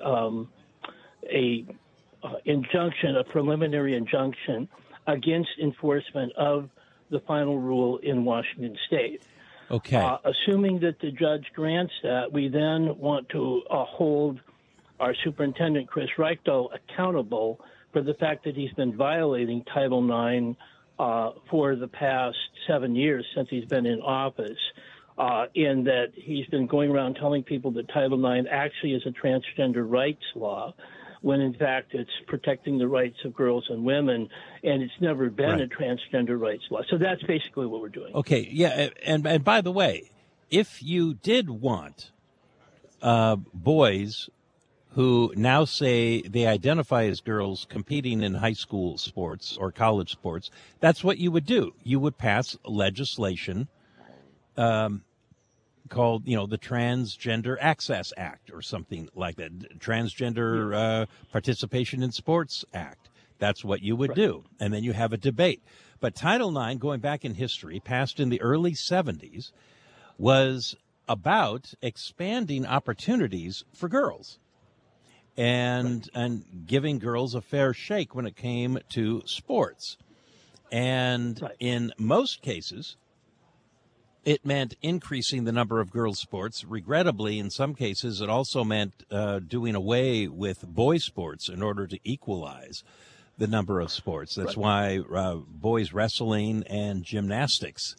injunction, a preliminary injunction against enforcement of the final rule in Washington State. Okay. Assuming that the judge grants that, we then want to hold our superintendent, Chris Reichtel, accountable for the fact that he's been violating Title IX for the past 7 years since he's been in office, in that he's been going around telling people that Title IX actually is a transgender rights law, when in fact it's protecting the rights of girls and women, and it's never been a transgender rights law. So that's basically what we're doing. Okay, yeah, and by the way, if you did want boys who now say they identify as girls competing in high school sports or college sports, that's what you would do. You would pass legislation called, the Transgender Access Act or something like that, Transgender Participation in Sports Act. That's what you would do. And then you have a debate. But Title IX, going back in history, passed in the early 70s, was about expanding opportunities for girls and giving girls a fair shake when it came to sports. And in most cases, it meant increasing the number of girls' sports. Regrettably, in some cases, it also meant doing away with boys' sports in order to equalize the number of sports. That's why boys wrestling and gymnastics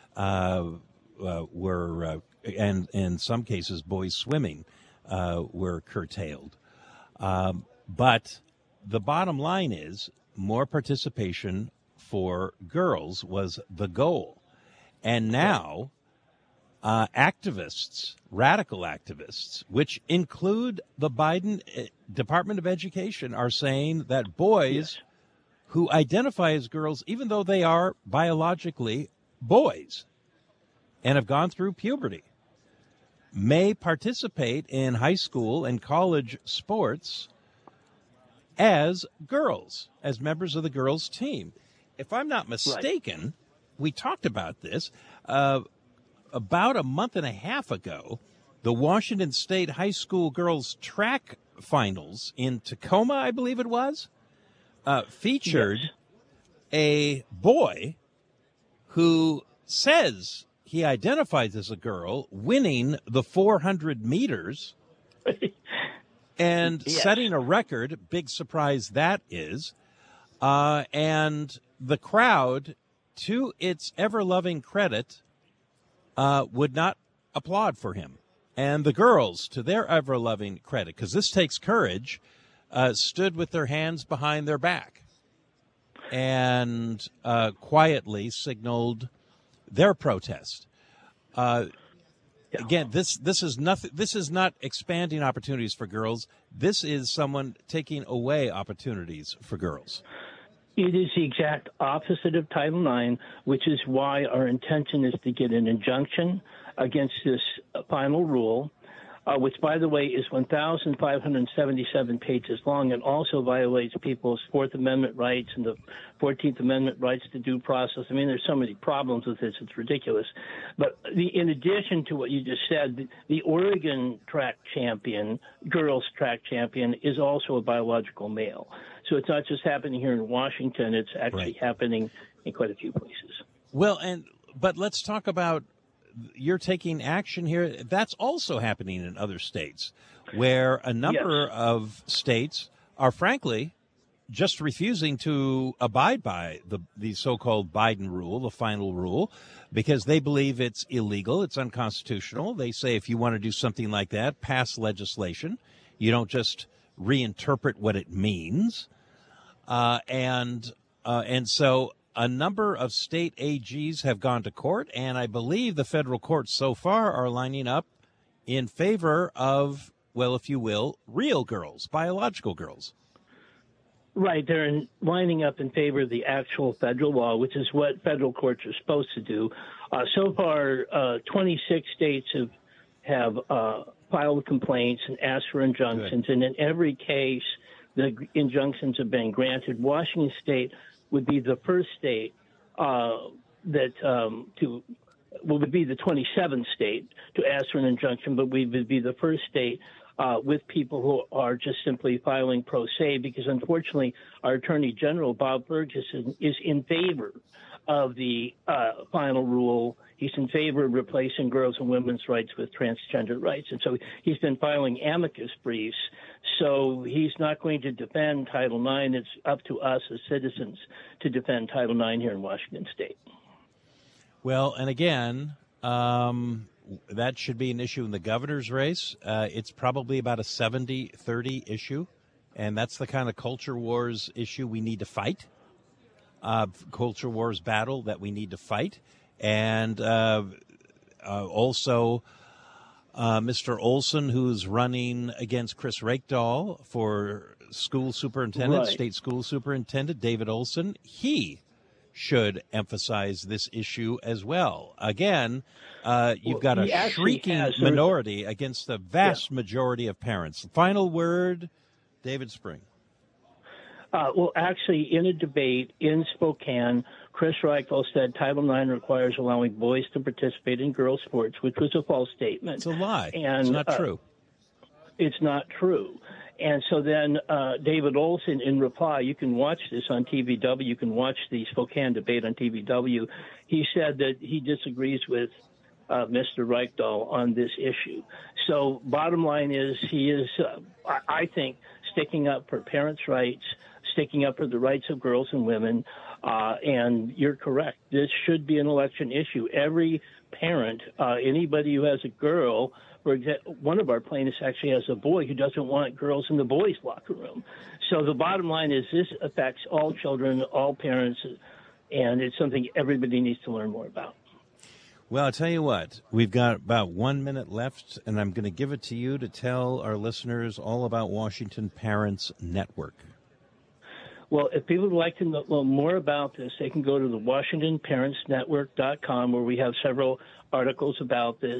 were, and in some cases, boys swimming were curtailed. But the bottom line is more participation for girls was the goal. And now activists, radical activists, which include the Biden Department of Education, are saying that boys who identify as girls, even though they are biologically boys and have gone through puberty, may participate in high school and college sports as girls, as members of the girls' team. If I'm not mistaken, we talked about this about a month and a half ago. The Washington State High School girls track finals in Tacoma, I believe it was, featured a boy who says he identifies as a girl, winning the 400 meters and setting a record. Big surprise that is. And the crowd, to its ever-loving credit, would not applaud for him. And the girls, to their ever-loving credit, because this takes courage, stood with their hands behind their back and quietly signaled their protest. again, this is nothing. This is not expanding opportunities for girls. This is someone taking away opportunities for girls. It is the exact opposite of Title IX, which is why our intention is to get an injunction against this final rule, which, by the way, is 1,577 pages long and also violates people's Fourth Amendment rights and the 14th Amendment rights to due process. I mean, there's so many problems with this, it's ridiculous. But in addition to what you just said, the Oregon track champion, girls track champion, is also a biological male. So it's not just happening here in Washington, it's actually happening in quite a few places. Well, but let's talk about you're taking action here. That's also happening in other states where a number of states are, frankly, just refusing to abide by the so-called Biden rule, the final rule, because they believe it's illegal, it's unconstitutional. They say if you want to do something like that, pass legislation. You don't just reinterpret what it means. And so a number of state AGs have gone to court, and I believe the federal courts so far are lining up in favor of, well, if you will, real girls, biological girls. Right. They're lining up in favor of the actual federal law, which is what federal courts are supposed to do. So far, 26 states have filed complaints and asked for injunctions, and in every case, the injunctions have been granted. Washington State would be the first state would be the 27th state to ask for an injunction, but we would be the first state with people who are just simply filing pro se, because unfortunately our Attorney General, Bob Ferguson, is in favor of the final rule. He's in favor of replacing girls' and women's rights with transgender rights. And so he's been filing amicus briefs. So he's not going to defend Title IX. It's up to us as citizens to defend Title IX here in Washington State. Well, and again, that should be an issue in the governor's race. It's probably about a 70-30 issue, and that's the kind of culture wars issue we need to fight, culture wars battle that we need to fight. And also Mr. Olson, who's running against Chris Rakedall for school superintendent, state school superintendent, David Olson, he should emphasize this issue as well. Again, you've got a shrieking minority against the vast majority of parents. Final word, David Spring. Well, actually, in a debate in Spokane, Chris Rakedall said Title IX requires allowing boys to participate in girls' sports, which was a false statement. It's a lie. And, it's not true. It's not true. And so then David Olson, in reply, you can watch this on TVW, you can watch the Spokane debate on TVW. He said that he disagrees with Mr. Rakedall on this issue. So bottom line is he is, I think, sticking up for parents' rights, sticking up for the rights of girls and women. And you're correct. This should be an election issue. Every parent, anybody who has a girl, for example, one of our plaintiffs actually has a boy who doesn't want girls in the boys' locker room. So the bottom line is this affects all children, all parents, and it's something everybody needs to learn more about. Well, I'll tell you what, we've got about 1 minute left, and I'm going to give it to you to tell our listeners all about Washington Parents Network. Well, if people would like to know more about this, they can go to the WashingtonParentsNetwork.com, where we have several articles about this.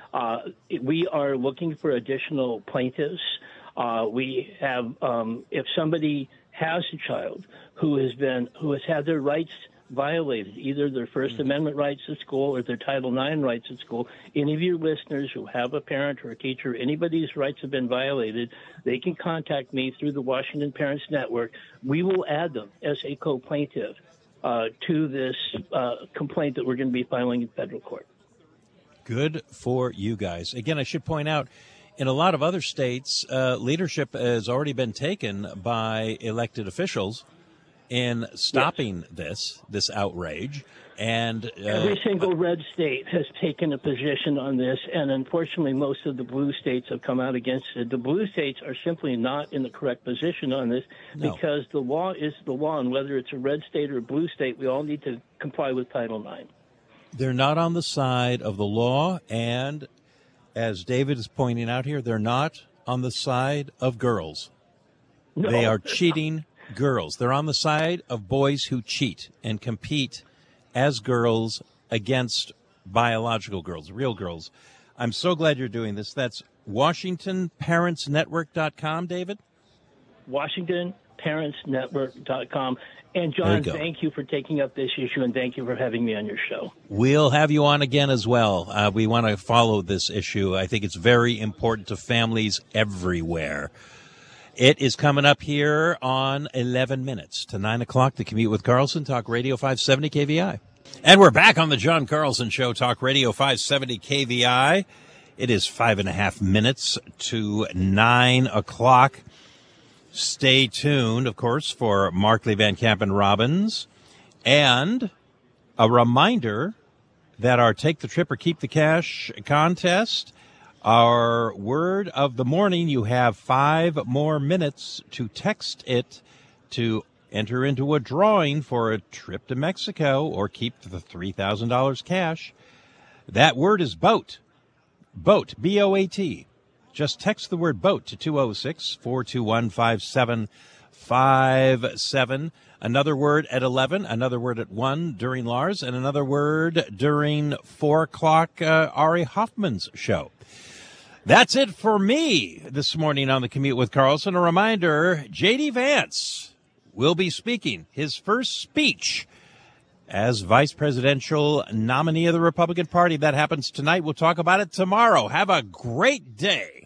We are looking for additional plaintiffs. We have, if somebody has a child who has had their rights violated, either their First Amendment rights at school or their Title IX rights at school, any of your listeners who have a parent or a teacher, anybody's rights have been violated, they can contact me through the Washington Parents Network. We will add them as a co-plaintiff to this complaint that we're going to be filing in federal court. Good for you guys. Again, I should point out, in a lot of other states, leadership has already been taken by elected officials in stopping this outrage. And every single red state has taken a position on this, and unfortunately most of the blue states have come out against it. The blue states are simply not in the correct position on this because the law is the law, and whether it's a red state or a blue state, we all need to comply with Title IX. They're not on the side of the law, and as David is pointing out here, they're not on the side of girls. No. They are cheating girls. They're on the side of boys who cheat and compete as girls against biological girls, real girls. I'm so glad you're doing this. That's WashingtonParentsNetwork.com, David? WashingtonParentsNetwork.com. And, John, thank you for taking up this issue, and thank you for having me on your show. We'll have you on again as well. We want to follow this issue. I think it's very important to families everywhere. It is coming up here on 11 minutes to 9 o'clock, The Commute with Carlson, Talk Radio 570 KVI. And we're back on the John Carlson Show, Talk Radio 570 KVI. It is 5.5 minutes to 9 o'clock. Stay tuned, of course, for Markley, Van Camp, and Robbins. And a reminder that our Take the Trip or Keep the Cash contest, our word of the morning, you have 5 more minutes to text it to enter into a drawing for a trip to Mexico or keep the $3,000 cash. That word is boat. Boat, B-O-A-T. Just text the word boat to 206-421-5757. Another word at 11, another word at 1 during Lars, and another word during 4 o'clock Ari Hoffman's show. That's it for me this morning on The Commute with Carlson. A reminder, J.D. Vance will be speaking his first speech as vice presidential nominee of the Republican Party. That happens tonight. We'll talk about it tomorrow. Have a great day.